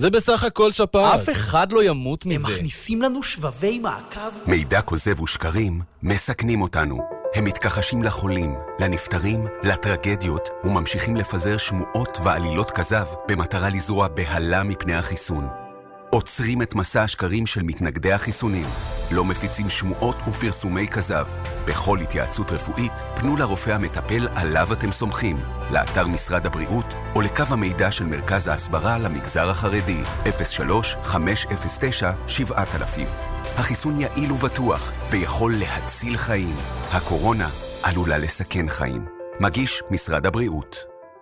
זה בסך הכל שפעת. אף אחד לא ימות מזה. הם מכניסים לנו שבבי מעקב. מידע כוזב ושקרים מסכנים אותנו. הם מתכחשים לחולים, לנפטרים, לטרגדיות, וממשיכים לפזר שמועות ועלילות כזב במטרה לזרוע בהלה מפני החיסון. עוצרים את מסע השקרים של מתנגדי החיסונים. לא מפיצים שמועות ופרסומי כזב. בכל התייעצות רפואית, פנו לרופא המטפל עליו אתם סומכים, לאתר משרד הבריאות, או לקו המידע של מרכז ההסברה למגזר החרדי, אפס שלוש חמש אפס תשע שבע אלף. החיסון יעיל ובטוח, ויכול להציל חיים. הקורונה עלולה לסכן חיים. מגיש משרד הבריאות.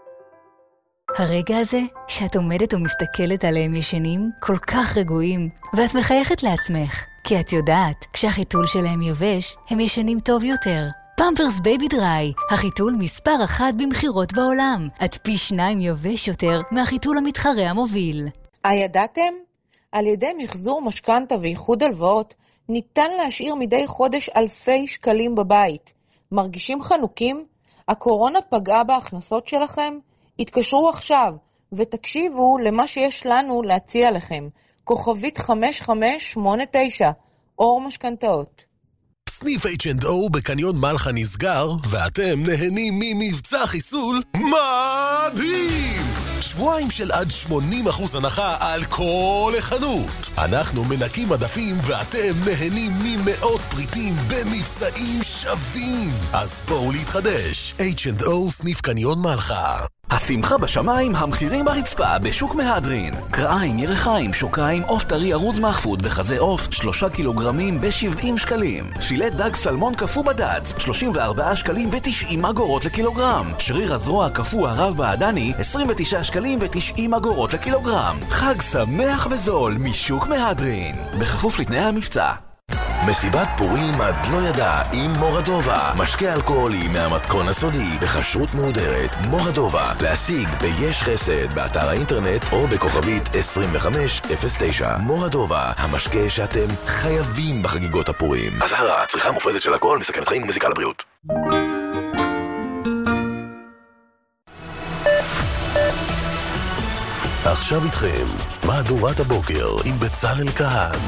הרגע הזה, שאת עומדת ומסתכלת עליהם ישנים, כל כך רגועים, ואת מחייכת לעצמך, כי את יודעת, כשהחיתול שלהם יובש, הם ישנים טוב יותר. פמפרס בייבי דריי, החיתול מספר אחת במחירות בעולם, עד פי שניים יובש יותר מהחיתול המתחרה המוביל. הידעתם? על ידי מחזור משכנתה ואיחוד הלוואות, ניתן להשאיר מדי חודש אלפי שקלים בבית. מרגישים חנוקים? הקורונה פגעה בהכנסות שלכם? התקשרו עכשיו ותקשיבו למה שיש לנו להציע לכם. כוכבית חמש חמש שמונה תשע, אור משכנתאות. סניף אייץ' אנד או בקניון מלחה נסגר, ואתם נהנים ממבצע חיסול מדהים! שבועיים של עד שמונים אחוז הנחה על כל החנות. אנחנו מנקים מדפים ואתם נהנים ממאות פריטים במבצעים שווים. אז בואו להתחדש. אייץ' אנד או סניף קניון מלחה. השמחה בשמיים, המחירים ברצפה בשוק מהדרין. קרעיים, ירחיים, שוקיים, עוף טרי ארוז מחפוד וחזה עוף שלושה קילוגרמים ב-שבעים שקלים. פילט דג סלמון קפוא בדץ שלושים וארבעה שקלים ו-תשעים אגורות לקילוגרם. שריר הזרוע קפוא הרב בעדני עשרים ותשעה שקלים ו-תשעים אגורות לקילוגרם. חג שמח וזול משוק מהדרין, בכפוף לתנאי המבצע. מסיבת פורים עד לא ידע עם מורדובה, משקה אלכוהולי מהמתכון הסודי בכשרות מהודרת. מורדובה, להשיג ביש חסד באתר האינטרנט או בכוכבית עשרים וחמש אפס תשע. מורדובה, המשקה שאתם חייבים בחגיגות הפורים. אזהרה, צריכה מופרזת של אלכוהול מסכנת חיים ומזיקה לבריאות. עכשיו איתכם, מהדורת הבוקר עם בצלאל כהן.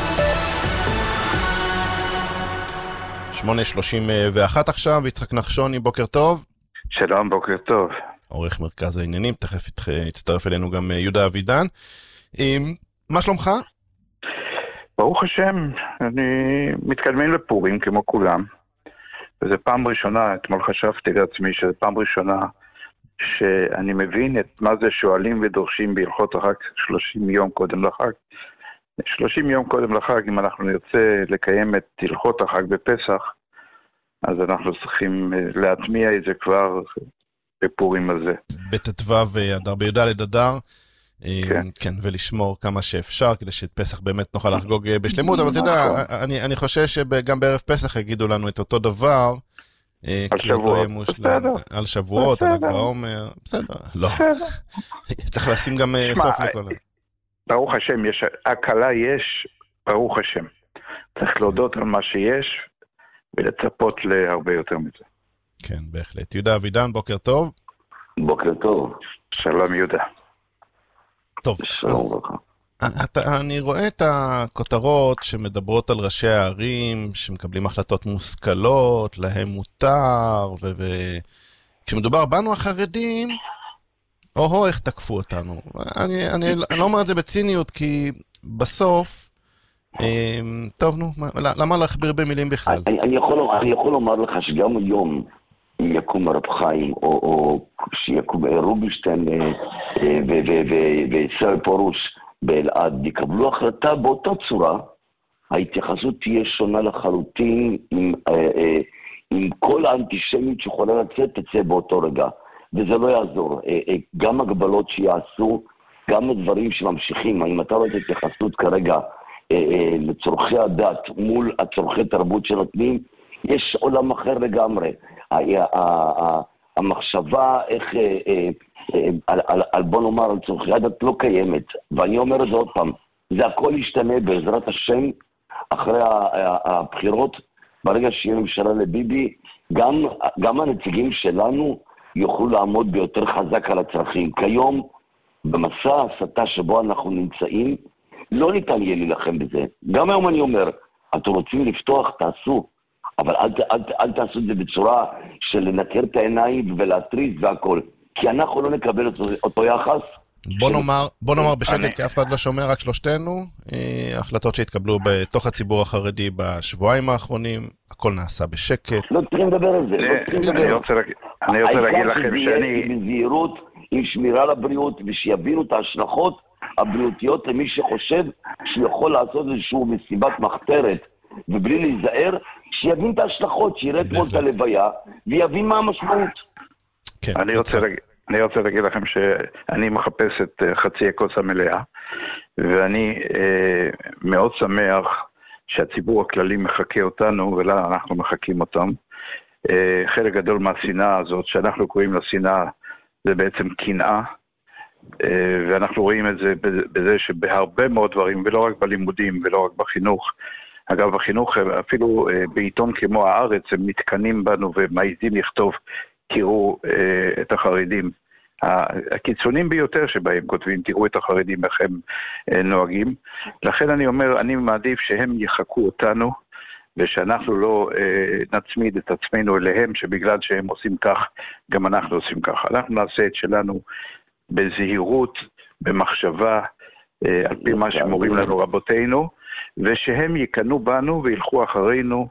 שמונה שלושים ואחת עכשיו, יצחק נחשוני, בוקר טוב. שלום, בוקר טוב. עורך מרכז העניינים, תכף יצטרף אלינו גם יהודה אבידן. מה שלומך? ברוך השם, אני מתקדמים לפורים כמו כולם. וזו פעם ראשונה, אתמול חשבתי לעצמי שזו פעם ראשונה שאני מבין את מה זה שואלים ודורשים בהלכות החג שלושים יום קודם לחג. שלושים יום קודם לחג, אם אנחנו נרצה לקיים את הלכות החג בפסח, אז אנחנו צריכים להטמיע את זה כבר בפורים הזה. בתתוו אדר, בי"ד אדר, כן. כן, ולשמור כמה שאפשר, כדי שאת פסח באמת נוכל לחגוג בשלמות, אבל אתה יודע, אני, אני חושב שגם בערב פסח יגידו לנו את אותו דבר, על שבועות, בסדר. על שבועות, על ל"ג בעומר, בסדר, לא. צריך לשים גם סוף לכל זה. ברוך השם, יש, הקלה יש, ברוך השם. צריך להודות על מה שיש, ולצפות להרבה יותר מזה. כן, בהחלט. יהודה אבידן, בוקר טוב. בוקר טוב. שלום יהודה. טוב, אז אתה, אני רואה את הכותרות שמדברות על ראשי הערים, שמקבלים החלטות מושכלות, להם מותר, וכשמדובר בנו החרדים, או איך תקפו אותנו. אני, אני, אני לא אומר את זה בציניות, כי בסוף, אה, טוב, נו, למה להכביר במילים בכלל? אני, אני, יכול, אני יכול לומר לך שגם היום, אם יקום הרב חיים, או, או שיקום רובינשטיין וישראל פרוש באלעד, יקבלו החלטה באותה צורה, ההתייחסות תהיה שונה לחלוטין, עם, עם כל האנטישמיות שיכולה לצאת, תצא באותו רגע. וזה לא יעזור. גם הגבלות שיעשו, גם הדברים שממשיכים, אם אתה רואה את התייחסות כרגע לצורכי הדת מול הצורכי תרבות שנותנים, יש עולם אחר לגמרי. המחשבה איך, על בוא נאמר, על צורכי הדת לא קיימת. ואני אומר את זה עוד פעם, זה הכל ישתנה בעזרת השם, אחרי הבחירות, ברגע שיהיה ממשלה לביבי, גם, גם הנציגים שלנו, יוכלו לעמוד ביותר חזק על הצרכים. כיום במסע ההסתה שבו אנחנו נמצאים, לא ניתן יהיה להילחם בזה. גם היום אני אומר, אתם רוצים לפתוח, תעשו, אבל אל, אל, אל תעשו את זה בצורה של לנקר את העיניים ולהטריז והכל, כי אנחנו לא נקבל אותו, אותו יחס. בוא נאמר, בוא נאמר בשקט, כי אף אחד לא שומע, רק שלושתנו, החלטות שהתקבלו בתוך הציבור החרדי בשבועיים האחרונים, הכל נעשה בשקט. לא צריכים לדבר על זה, לא צריכים לדבר. אני רוצה להגיד לכם שאני... העיקר שזה יהיה בזהירות, עם שמירה לבריאות, ושיבינו את ההשלכות הבריאותיות למי שחושב שהוא יכול לעשות איזשהו מסיבת מחתרת, ובלי להיזהר, שיבין את ההשלכות, שיראה אתמול את הלוויה, ויבין מה המשמעות. אני רוצה להגיד... אני רוצה להגיד לכם שאני מחפש את חצי הכוס המלאה, ואני אה, מאוד שמח שהציבור הכללי מחכה אותנו, ולא אנחנו מחכים אותם. אה, חלק גדול מהשנאה הזאת, שאנחנו קוראים לשנאה, זה בעצם קנאה, אה, ואנחנו רואים את זה בזה שבהרבה מאוד דברים, ולא רק בלימודים ולא רק בחינוך, אגב, בחינוך, אפילו אה, בעיתון כמו הארץ, הם מתקנים בנו ומעיזים לכתוב, תראו אה, את החרדים. הקיצונים ביותר שבהם כותבים, תראו את החרדים איך הם אה, נוהגים. לכן אני אומר, אני מעדיף שהם יחכו אותנו, ושאנחנו לא אה, נצמיד את עצמנו אליהם, שבגלל שהם עושים כך, גם אנחנו עושים כך. אנחנו נעשה את שלנו בזהירות, במחשבה, אה, על פי מה שמורים לנו רבותינו, ושהם יקנו בנו וילכו אחרינו,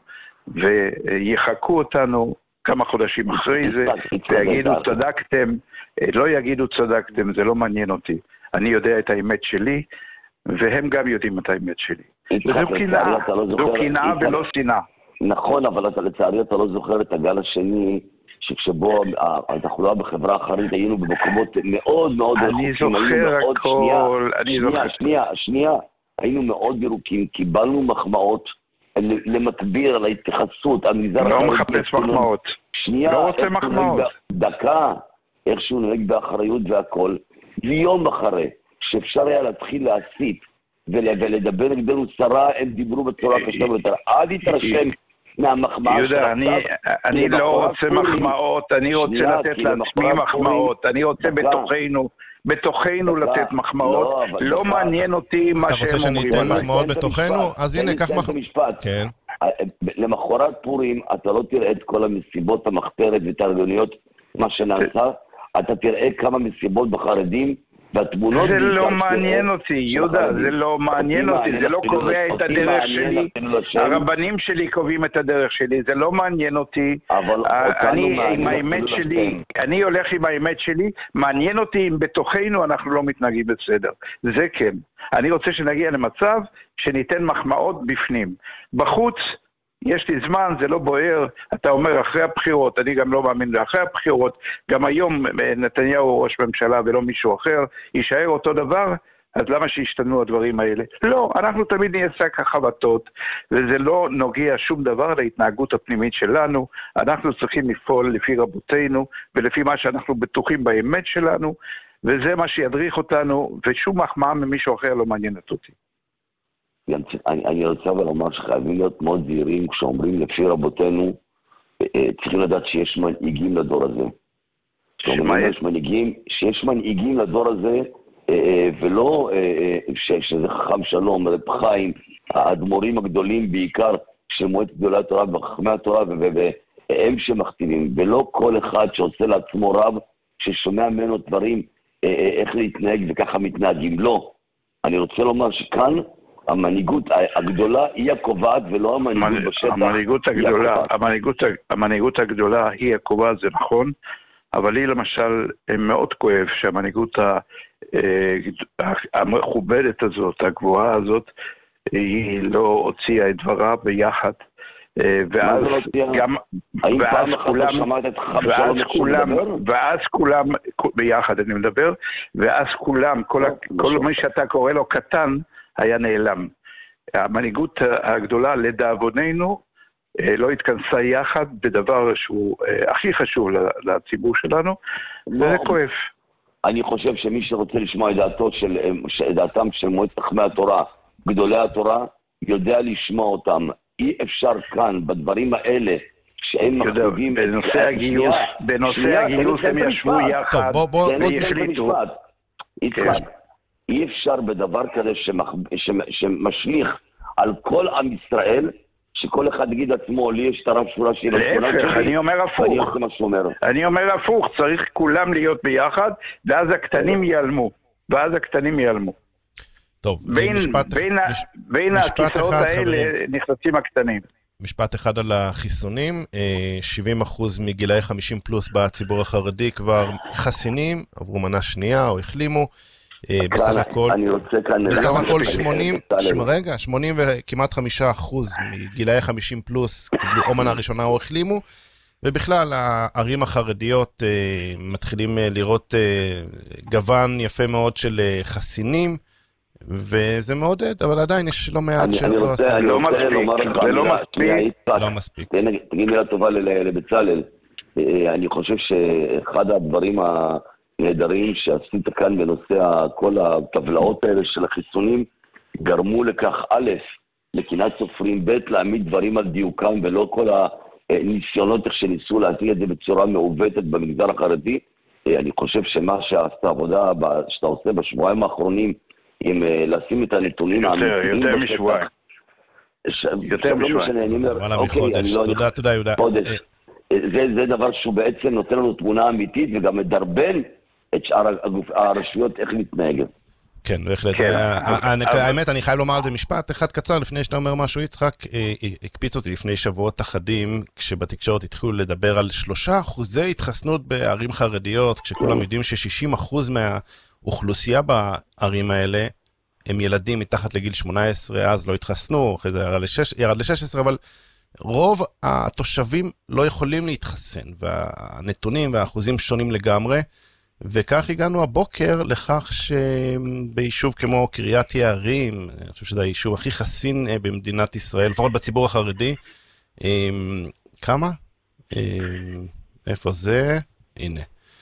ויחכו אותנו, כמה חודשים אחרי זה, ויגידו צדקתם, לא יגידו צדקתם, זה לא מעניין אותי. אני יודע את האמת שלי, והם גם יודעים את האמת שלי. וזו קנאה, זו קנאה ולא שנאה. נכון, אבל אתה לצערי אתה לא זוכר את הגל השני, שכשבו התחלואה בחברה החרדית היינו במקומות מאוד מאוד אני זוכר הכל, אני זוכר. שנייה, שנייה, היינו מאוד ירוקים, קיבלנו מחמאות, למטביר, על ההתייחסות, המגזר לא מחפש מחמאות. שנייה, לא רוצה מחמאות. דקה, איכשהו נוהג באחריות והכל, ויום אחרי, שאפשר היה להתחיל להסית, ולדבר נגדנו שרה, הם דיברו בצורה קשה ביותר. עד יתרשם מהמחמאה של יהודה, אני לא רוצה מחמאות, אני רוצה לתת לעצמי מחמאות, אני רוצה בתוכנו, בתוכנו לתת מחמאות, לא מעניין אותי מה שהם אומרים. אתה רוצה שניתן מחמאות בתוכנו? אז הנה, קח מחמאות. כן. למחרת פורים, אתה לא תראה את כל המסיבות המחתרת והתארגנויות, מה שנעשה, אתה תראה כמה מסיבות בחרדים, והתמונות... זה לא מעניין אותי, יהודה, זה לא מעניין אותי, זה לא קובע את הדרך שלי, הרבנים שלי קובעים את הדרך שלי, זה לא מעניין אותי, אני עם האמת שלי, אני הולך עם האמת שלי, מעניין אותי אם בתוכנו אנחנו לא מתנהגים בסדר, זה כן. אני רוצה שנגיע למצב שניתן מחמאות בפנים. בחוץ, יש לי זמן, זה לא בוער, אתה אומר אחרי הבחירות, אני גם לא מאמין לאחרי הבחירות, גם היום נתניהו ראש ממשלה ולא מישהו אחר, יישאר אותו דבר, אז למה שישתנו הדברים האלה? לא, אנחנו תמיד נהיה שק החבטות, וזה לא נוגע שום דבר להתנהגות הפנימית שלנו, אנחנו צריכים לפעול לפי רבותינו, ולפי מה שאנחנו בטוחים באמת שלנו, וזה מה שידריך אותנו, ושום מחמאה ממישהו אחר לא מעניינת אותי. אני, אני רוצה לומר שחייבים להיות מאוד זהירים כשאומרים לפי רבותינו, צריכים לדעת שיש מנהיגים לדור הזה. שיש מנהיגים, שיש מנהיגים לדור הזה, ולא שזה חכם שלום, רב חיים, האדמו"רים הגדולים בעיקר, שמועצת גדולי התורה וחכמי התורה, והם שמכתיבים, ולא כל אחד שעושה לעצמו רב, ששומע ממנו דברים, איך להתנהג וככה מתנהגים. לא. אני רוצה לומר שכאן, המנהיגות הגדולה היא הקובעת ולא המנהיגות בשטח. המנהיגות הגדולה, המנהיגות, המנהיגות הגדולה היא הקובעת, זה נכון, אבל היא למשל מאוד כואב שהמנהיגות המכובדת הזאת, הגבוהה הזאת, היא לא הוציאה את דברה ביחד, ואז גם, ואז כולם, ואז כולם, ואז כולם ביחד אני מדבר, ואז כולם, כל מי שאתה קורא לו קטן, היה נעלם. המנהיגות הגדולה לדאבוננו לא התכנסה יחד בדבר שהוא הכי חשוב לציבור שלנו, וזה כואב. אני חושב שמי שרוצה לשמוע את דעתו של, דעתם של מועצת חכמי התורה, גדולי התורה, יודע לשמוע אותם. אי אפשר כאן, בדברים האלה, שהם מכתיבים... בנושא הגיוס, בנושא הגיוס הם ישבו יחד, והחליטו. יצחק, אי אפשר בדבר כזה שמח... שמשליך על כל עם ישראל, שכל אחד יגיד עצמו, לי יש את הרב שורה שלי. להפך, אני אומר הפוך. אני אומר הפוך, צריך כולם להיות ביחד, ואז הקטנים ייעלמו. ואז הקטנים ייעלמו. טוב, בין, משפט, בין, מש, בין משפט הכיסאות אחד, האלה חברים. נכנסים הקטנים. משפט אחד על החיסונים, שבעים אחוז מגילאי חמישים פלוס בציבור החרדי כבר חסינים, עברו מנה שנייה או החלימו, בסך הכל, בסך הכל שמונים, רגע, שמונים וכמעט חמישה אחוז מגילאי חמישים פלוס קיבלו או מנה ראשונה או החלימו, ובכלל הערים החרדיות מתחילים לראות גוון יפה מאוד של חסינים, וזה מעודד, אבל עדיין יש לא מעט שלא עשו. זה לא מספיק, זה לא מספיק. לא מספיק. תגיד מילה טובה לבצלאל. אני חושב שאחד הדברים הנהדרים שעשית כאן בנושא כל הטבלאות האלה של החיסונים, גרמו לכך א', לקנאת סופרים, ב', להעמיד דברים על דיוקם, ולא כל הניסיונות איך שניסו להציג את זה בצורה מעוותת במגזר החרדי. אני חושב שמה שעשתה עבודה שאתה עושה בשבועיים האחרונים, אם לשים את הנתונים האמיתיים יותר משבועיים. יותר משבועיים. וואלה מחודש, תודה, תודה יהודה. זה דבר שהוא בעצם נותן לנו תמונה אמיתית, וגם מדרבן את שאר הרשויות איך להתנהג. כן, בהחלט. האמת, אני חייב לומר על זה משפט אחד קצר, לפני שאתה אומר משהו, יצחק, הקפיץ אותי לפני שבועות אחדים, כשבתקשורת התחילו לדבר על שלושה אחוזי התחסנות בערים חרדיות, כשכולם יודעים ש-שישים אחוז מה... אוכלוסייה בערים האלה הם ילדים מתחת לגיל שמונה עשרה, אז לא התחסנו, אחרי זה ירד ל-שש עשרה, אבל רוב התושבים לא יכולים להתחסן, והנתונים והאחוזים שונים לגמרי, וכך הגענו הבוקר לכך שביישוב כמו קריית יערים, אני חושב שזה היישוב הכי חסין במדינת ישראל, לפחות בציבור החרדי, כמה? איפה זה? הנה.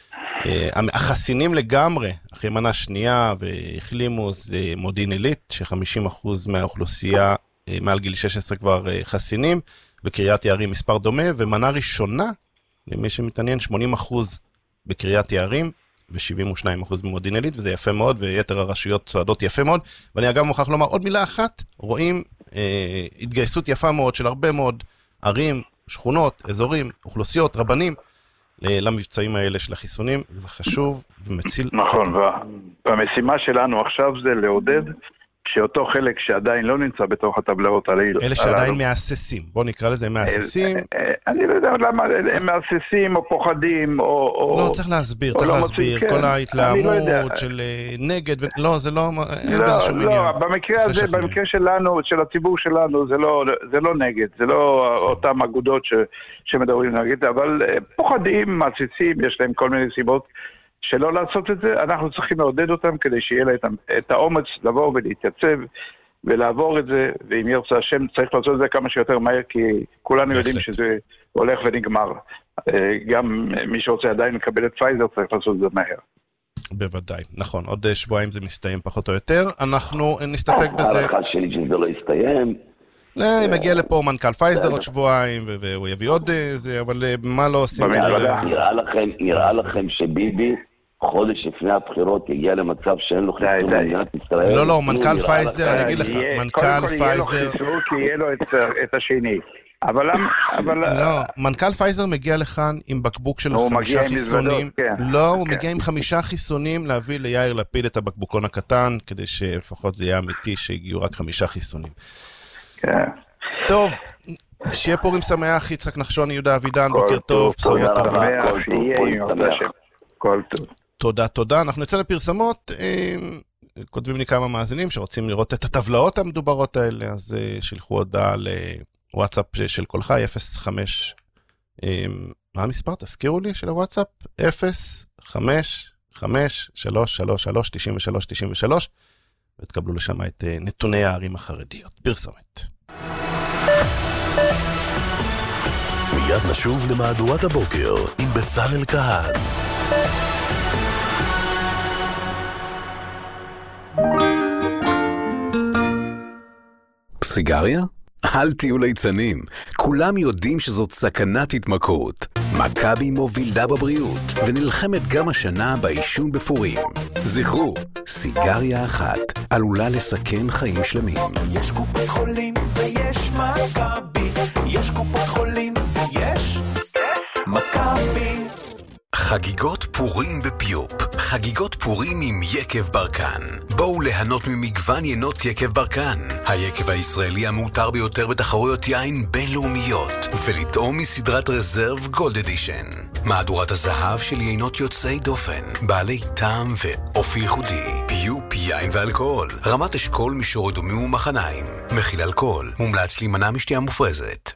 החסינים לגמרי, אחרי מנה שנייה והחלימו, זה מודיעין עילית, ש-חמישים אחוז מהאוכלוסייה מעל גיל שש עשרה כבר חסינים, בקריית יערים מספר דומה, ומנה ראשונה, למי שמתעניין, שמונים אחוז בקריית יערים, ו-שבעים ושניים אחוז במודיעין עילית, וזה יפה מאוד, ויתר הרשויות צועדות יפה מאוד, ואני אגב מוכרח לומר עוד מילה אחת, רואים אה, התגייסות יפה מאוד של הרבה מאוד ערים, שכונות, אזורים, אוכלוסיות, רבנים, למבצעים האלה של החיסונים, זה חשוב ומציל. נכון, והמשימה שלנו עכשיו זה לעודד שאותו חלק שעדיין לא נמצא בתוך הטבלאות הללו. אלה שעדיין מאססים, בוא נקרא לזה מאססים. אני לא יודע למה הם מאססים או פוחדים או... לא, צריך להסביר, צריך להסביר, כל ההתלהמות של נגד, לא, זה לא, אין בזה שום עניין. לא, במקרה הזה, במקרה שלנו, של הציבור שלנו, זה לא נגד, זה לא אותם אגודות שמדברים נגד, אבל פוחדים, מאססים, יש להם כל מיני סיבות. שלא לעשות את זה, אנחנו צריכים לעודד אותם כדי שיהיה לה את האומץ לבוא ולהתייצב ולעבור את זה, ואם ירצה השם צריך לעשות את זה כמה שיותר מהר, כי כולנו יודעים שזה הולך ונגמר. גם מי שרוצה עדיין לקבל את פייזר צריך לעשות את זה מהר. בוודאי, נכון, עוד שבועיים זה מסתיים פחות או יותר, אנחנו נסתפק בזה. הערכה שלי שזה לא יסתיים. לא, מגיע לפה מנכ"ל פייזר עוד שבועיים, והוא יביא עוד זה, אבל מה לא עושים? נראה לכם שביבי חודש לפני הבחירות יגיע למצב שאין לו חיסון במדינת ישראל. לא, לא, מנכ"ל פייזר, אני אגיד לך, מנכ"ל פייזר... יהיה לו חיסון כי יהיה לו את השני. אבל... לא, מנכ"ל פייזר מגיע לכאן עם בקבוק של חמישה חיסונים. לא, הוא מגיע עם חמישה חיסונים להביא ליאיר לפיד את הבקבוקון הקטן, כדי שלפחות זה יהיה אמיתי שהגיעו רק חמישה חיסונים. כן. טוב, שיהיה פורים שמח, יצחק נחשון, יהודה אבידן, בוקר טוב, בשורות טובות. כל טוב. תודה, תודה. אנחנו נצא לפרסמות, כותבים לי כמה מאזינים שרוצים לראות את הטבלאות המדוברות האלה, אז שלחו הודעה לוואטסאפ של קולך, אפס חמש, מה המספר? תזכירו לי של הוואטסאפ? אפס חמש חמש שלוש שלוש שלוש תשעים ושלוש תשעים ושלוש, ותקבלו לשם את נתוני הערים החרדיות. פרסומת. מיד נשוב למהדורת הבוקר עם בצלאל כהן. סיגריה? אל תהיו ליצנים. כולם יודעים שזאת סכנת התמכרות. מכבי מובילה בבריאות ונלחמת גם השנה בעישון בפורים. זכרו, סיגריה אחת עלולה לסכן חיים שלמים. יש קופות חולים ויש מכבי, יש קופות חולים ויש מכבי. חגיגות פורים בפיופ, חגיגות פורים עם יקב ברקן. בואו ליהנות ממגוון יינות יקב ברקן, היקב הישראלי המותר ביותר בתחרויות יין בינלאומיות, ולטעום מסדרת רזרב גולד אדישן. מהדורת הזהב של יינות יוצאי דופן, בעלי טעם ואופי ייחודי. פיופ, יין ואלכוהול, רמת אשכול, מישור אדומים ומחניים. מכיל אלכוהול, מומלץ להימנע משתייה מופרזת.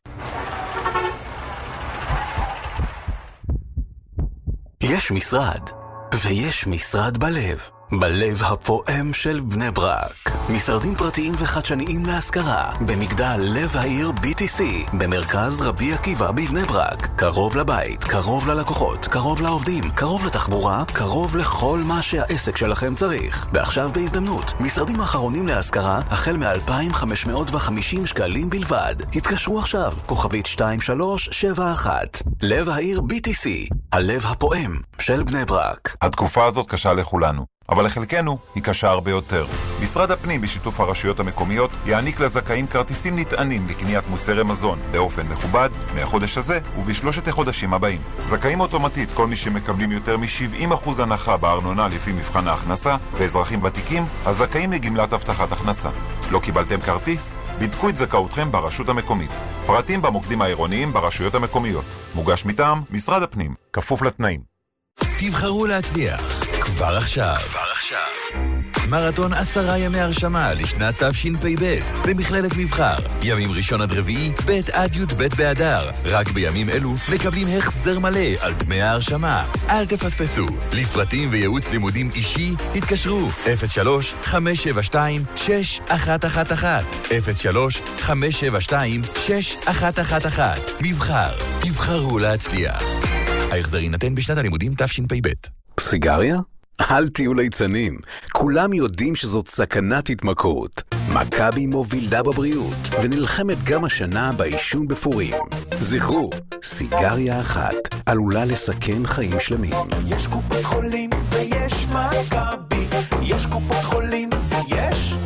יש משרד, ויש משרד בלב. בלב הפועם של בני ברק. משרדים פרטיים וחדשניים להשכרה. במגדל לב העיר בי טי סי. במרכז רבי עקיבא בבני ברק. קרוב לבית, קרוב ללקוחות, קרוב לעובדים, קרוב לתחבורה, קרוב לכל מה שהעסק שלכם צריך. ועכשיו בהזדמנות, משרדים האחרונים להשכרה החל מ-אלפיים וחמש מאות וחמישים שקלים בלבד. התקשרו עכשיו, כוכבית שתיים שלוש שבע אחת. לב העיר בי טי סי. הלב הפועם של בני ברק. התקופה הזאת קשה לכולנו, אבל לחלקנו היא קשה הרבה יותר. משרד הפנים בשיתוף הרשויות המקומיות יעניק לזכאים כרטיסים נטענים לקניית מוצרי מזון באופן מכובד מהחודש הזה ובשלושת החודשים הבאים. זכאים אוטומטית כל מי שמקבלים יותר מ-שבעים אחוז הנחה בארנונה לפי מבחן ההכנסה, ואזרחים ותיקים הזכאים לגמלת הבטחת הכנסה. לא קיבלתם כרטיס? בדקו את זכאותכם ברשות המקומית. פרטים במוקדים העירוניים ברשויות המקומיות. מוגש מטעם משרד הפנים, כפוף לתנאים. תבחרו להצליח כבר עכשיו. כבר עכשיו. מרתון עשרה ימי הרשמה לשנת תשפ"ב במכללת מבחר. ימים ראשון עד רביעי, ב' עד י' ב' באדר. רק בימים אלו מקבלים החזר מלא על דמי ההרשמה. אל תפספסו. לפרטים וייעוץ לימודים אישי, התקשרו אפס שלוש חמש שבע שתיים שש אחת אחת אחת אפס שלוש חמש שבע שתיים שש אחת אחת אחת. מבחר. תבחרו להצליח. ההחזר יינתן בשנת הלימודים תשפ"ב. סיגריה? אל תהיו ליצנים, כולם יודעים שזאת סכנת התמכרות. מכבי מובילה בבריאות, ונלחמת גם השנה בעישון בפורים. זכרו, סיגריה אחת עלולה לסכן חיים שלמים. יש קופות חולים ויש מכבי, יש קופות חולים ויש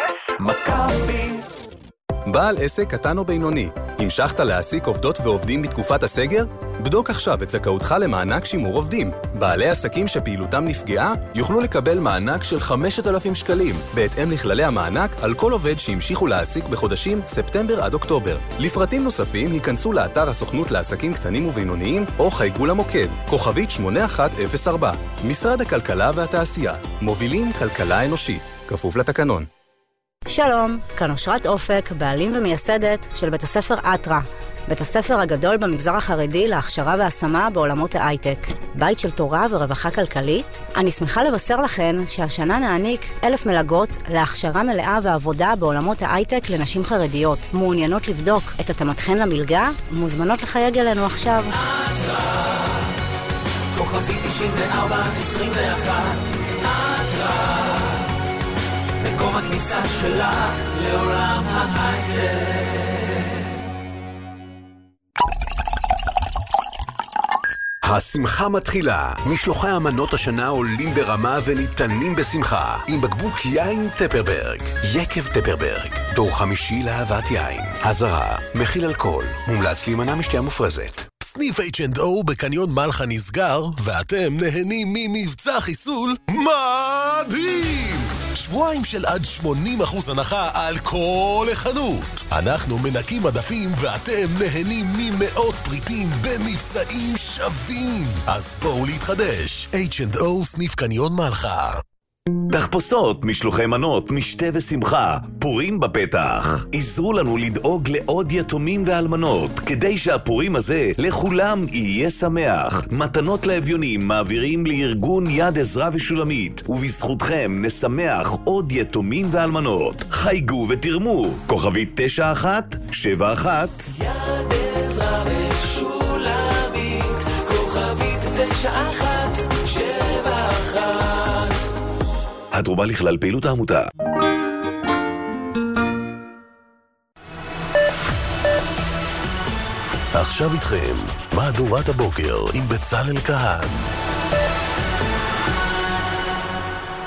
מכבי. בעל עסק קטן או בינוני, המשכת להעסיק עובדות ועובדים בתקופת הסגר? בדוק עכשיו את זכאותך למענק שימור עובדים. בעלי עסקים שפעילותם נפגעה יוכלו לקבל מענק של חמשת אלפים שקלים, בהתאם לכללי המענק על כל עובד שהמשיכו להעסיק בחודשים ספטמבר עד אוקטובר. לפרטים נוספים היכנסו לאתר הסוכנות לעסקים קטנים ובינוניים או חייגו למוקד, כוכבית שמונה אחת אפס ארבע. משרד הכלכלה והתעשייה, מובילים כלכלה אנושית, כפוף לתקנון. שלום, כאן אושרת אופק, בעלים ומייסדת של בית הספר אטרה, בית הספר הגדול במגזר החרדי להכשרה והשמה בעולמות ההייטק. בית של תורה ורווחה כלכלית. אני שמחה לבשר לכן שהשנה נעניק אלף מלגות להכשרה מלאה ועבודה בעולמות ההייטק לנשים חרדיות. מעוניינות לבדוק את התאמתכן למלגה? מוזמנות לחייג אלינו עכשיו. אטרה, כוכבי תשעים וארבע עשרים ואחת. אטרה, מקום הכניסה שלך לעולם ההייטק. השמחה מתחילה. משלוחי המנות השנה עולים ברמה וניתנים בשמחה. עם בקבוק יין טפרברג. יקב טפרברג. דור חמישי לאהבת יין. הזרה. מכיל אלכוהול. מומלץ להימנע משתייה מופרזת. סניף אייץ' אנד או בקניון מלחה נסגר, ואתם נהנים ממבצע חיסול מדהים! שבועיים של עד שמונים אחוז הנחה על כל החנות. אנחנו מנקים מדפים ואתם נהנים ממאות פריטים במבצעים שווים. אז בואו להתחדש. אייץ' אנד או סניף קניון מלחה. תחפושות, משלוחי מנות, משתה ושמחה, פורים בפתח. עזרו לנו לדאוג לעוד יתומים ואלמנות, כדי שהפורים הזה לכולם יהיה שמח. מתנות לאביונים מעבירים לארגון יד עזרה ושולמית, ובזכותכם נשמח עוד יתומים ואלמנות. חייגו ותרמו, כוכבית תשע אחת שבע אחת. יד עזרה ושולמית, כוכבית תשע אחת שבע אחת. התרומה לכלל פעילות העמותה. עכשיו איתכם, מהדורת הבוקר עם בצלאל כהן.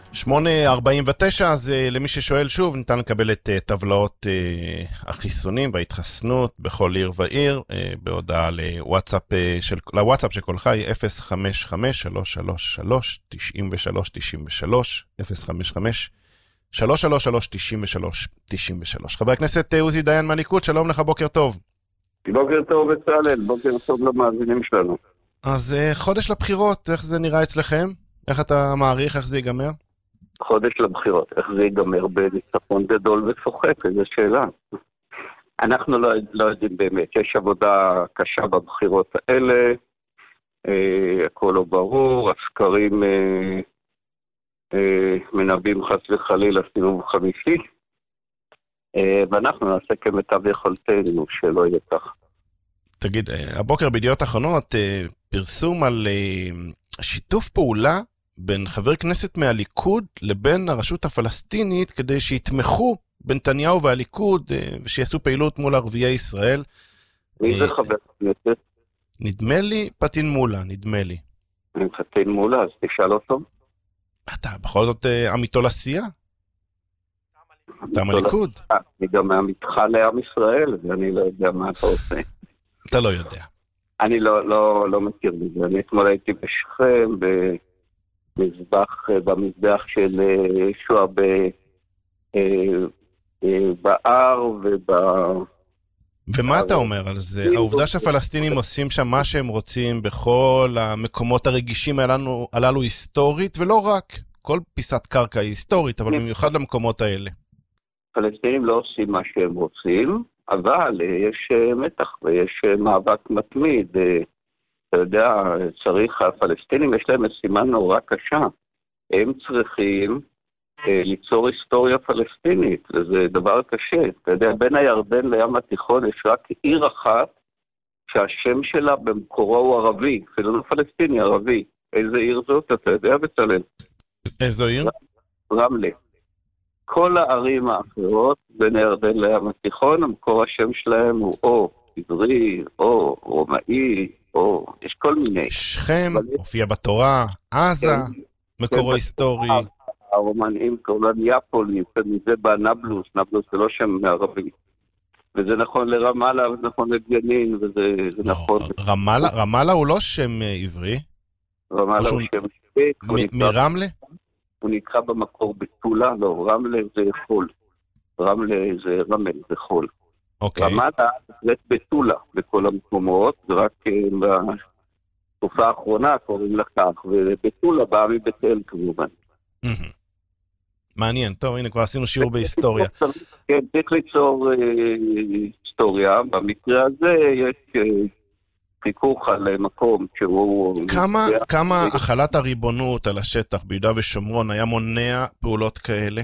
שמונה ארבעים ותשע, אז למי ששואל שוב, ניתן לקבל את טבלאות החיסונים וההתחסנות בכל עיר ועיר, בהודעה לוואטסאפ של, לוואטסאפ של כל חי, אפס חמש חמש שלוש שלוש שלוש תשעים ושלוש תשעים ושלוש, אפס חמש חמש שלוש שלוש שלוש תשעים ושלוש תשעים ושלוש. חבר הכנסת עוזי דיין מהליכוד, שלום לך, בוקר טוב. בוקר טוב בצלאל, בוקר טוב למאזינים שלנו. אז חודש לבחירות, איך זה נראה אצלכם? איך אתה מעריך, איך זה ייגמר? חודש לבחירות, איך זה ייגמר בניצחון גדול וצוחק, איזו שאלה. אנחנו לא, לא יודעים באמת, יש עבודה קשה בבחירות האלה, אה, הכל לא ברור, הסקרים אה, אה, מנבאים חס וחלילה סיבוב חמישי, אה, ואנחנו נעשה כמיטב יכולתנו שלא יהיה כך. תגיד, הבוקר בידיעות אחרונות אה, פרסום על אה, שיתוף פעולה בין חבר כנסת מהליכוד לבין הרשות הפלסטינית, כדי שיתמכו בנתניהו והליכוד, ושיעשו פעילות מול ערביי ישראל. מי זה חבר כנסת? נדמה לי פטין מולה, נדמה לי. פטין מולה, אז תשאל אותו. אתה בכל זאת עמיתו לסיעה? אתה מהליכוד? אני גם מעמיתך לעם ישראל, ואני לא יודע מה אתה עושה. אתה לא יודע. אני לא, לא, לא מכיר בזה. אני אתמול הייתי בשכם, ב... מזבח, במזבח של שועה בער וב... ומה אתה אומר על זה? העובדה שהפלסטינים עושים שם מה שהם רוצים בכל המקומות הרגישים הללו, הללו היסטורית, ולא רק, כל פיסת קרקע היא היסטורית, אבל במיוחד למקומות האלה. הפלסטינים לא עושים מה שהם רוצים, אבל יש מתח ויש מאבק מתמיד. אתה יודע, צריך, הפלסטינים יש להם משימה נורא קשה. הם צריכים אה, ליצור היסטוריה פלסטינית, וזה דבר קשה. אתה יודע, בין הירדן לים התיכון יש רק עיר אחת שהשם שלה במקורו הוא ערבי, אפילו לא פלסטיני, ערבי. איזה עיר זאת? אתה יודע, בצלאל? איזו עיר? רמלה. כל הערים האחרות בין הירדן לים התיכון, המקור השם שלהם הוא או עברי, או רומאי, או, יש כל מיני. שכם, הופיע בתורה, עזה, מקורו היסטורי. הרומנים קוראים ניאפולי, ומזה בא נבלוס, נבלוס זה לא שם מערבי. וזה נכון לרמאללה, וזה נכון לג'נין, וזה נכון... רמאללה הוא לא שם עברי? רמאללה הוא שם עברי. מרמלה? הוא נקרא במקור בתולה, לא, רמלה זה חול. רמלה זה רמל, זה חול. רמאללה זה בתולה בכל המקומות, ורק בתקופה האחרונה קוראים לכך, ובתולה באה מבית אל כמובן. מעניין, טוב, הנה כבר עשינו שיעור בהיסטוריה. כן, צריך ליצור היסטוריה, במקרה הזה יש חיכוך על מקום שהוא... כמה החלת הריבונות על השטח ביהודה ושומרון היה מונע פעולות כאלה?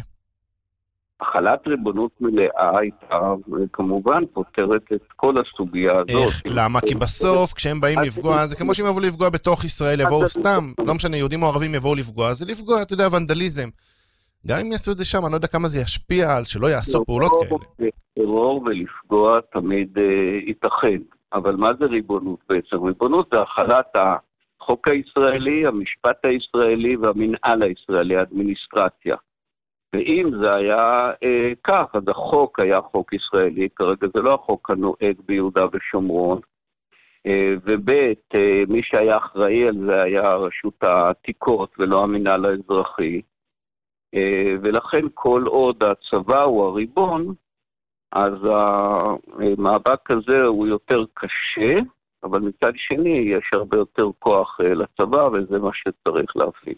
החלת ריבונות מלאה הייתה כמובן פותרת את כל הסוגיה הזאת. איך? למה? כי בסוף כשהם באים לפגוע, זה כמו שהם יבואו לפגוע בתוך ישראל, יבואו סתם, לא משנה, יהודים או ערבים יבואו לפגוע, זה לפגוע, אתה יודע, ונדליזם. גם אם יעשו את זה שם, אני לא יודע כמה זה ישפיע על שלא יעשו פעולות כאלה. טרור ולפגוע תמיד ייתכן, אבל מה זה ריבונות בעצם? ריבונות זה החלת החוק הישראלי, המשפט הישראלי והמנהל הישראלי, האדמיניסטרציה. ואם זה היה אה, כך, אז החוק היה חוק ישראלי, כרגע זה לא החוק הנוהג ביהודה ושומרון, אה, ובית, אה, מי שהיה אחראי על זה היה רשות העתיקות ולא המנהל האזרחי, אה, ולכן כל עוד הצבא הוא הריבון, אז המאבק הזה הוא יותר קשה, אבל מצד שני יש הרבה יותר כוח אה, לצבא, וזה מה שצריך להפעיל.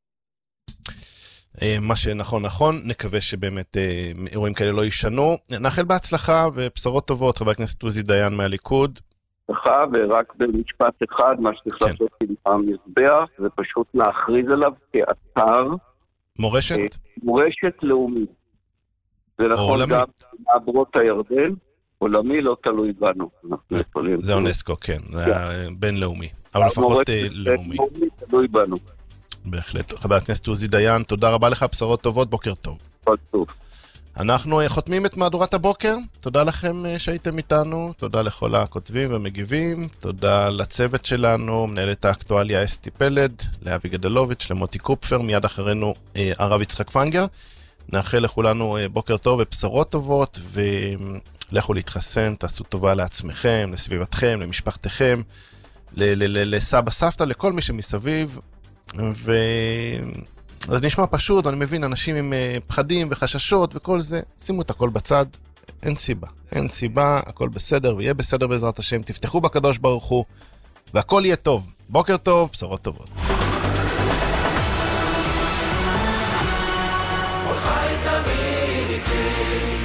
מה שנכון נכון, נקווה שבאמת אירועים כאלה לא יישנו. נאחל בהצלחה ובשורות טובות, חבר הכנסת עוזי דיין מהליכוד. לך, ורק במשפט אחד, מה שצריך לעשות עם המזבח, זה פשוט להכריז עליו כאתר. מורשת? מורשת לאומית. זה נכון גם מעברות הירדן, עולמי לא תלוי בנו. זה אונסקו, כן, זה בינלאומי. אבל לפחות לאומי. תלוי בנו. בהחלט. חבר הכנסת עוזי דיין, תודה רבה לך, בשורות טובות, בוקר טוב. בוקר טוב. אנחנו חותמים את מהדורת הבוקר. תודה לכם שהייתם איתנו, תודה לכל הכותבים ומגיבים, תודה לצוות שלנו, מנהלת האקטואליה אסתי פלד, לאבי גדלוביץ', למוטי קופפר, מיד אחרינו הרב יצחק פנגר. נאחל לכולנו בוקר טוב ובשורות טובות, ולכו להתחסן, תעשו טובה לעצמכם, לסביבתכם, למשפחתכם, לסבא סבתא, לכל מי שמסביב. ו... זה נשמע פשוט, אני מבין, אנשים עם פחדים וחששות וכל זה, שימו את הכל בצד, אין סיבה, אין סיבה, הכל בסדר ויהיה בסדר בעזרת השם, תפתחו בקדוש ברוך הוא, והכל יהיה טוב. בוקר טוב, בשורות טובות. כל חי תמיד איתי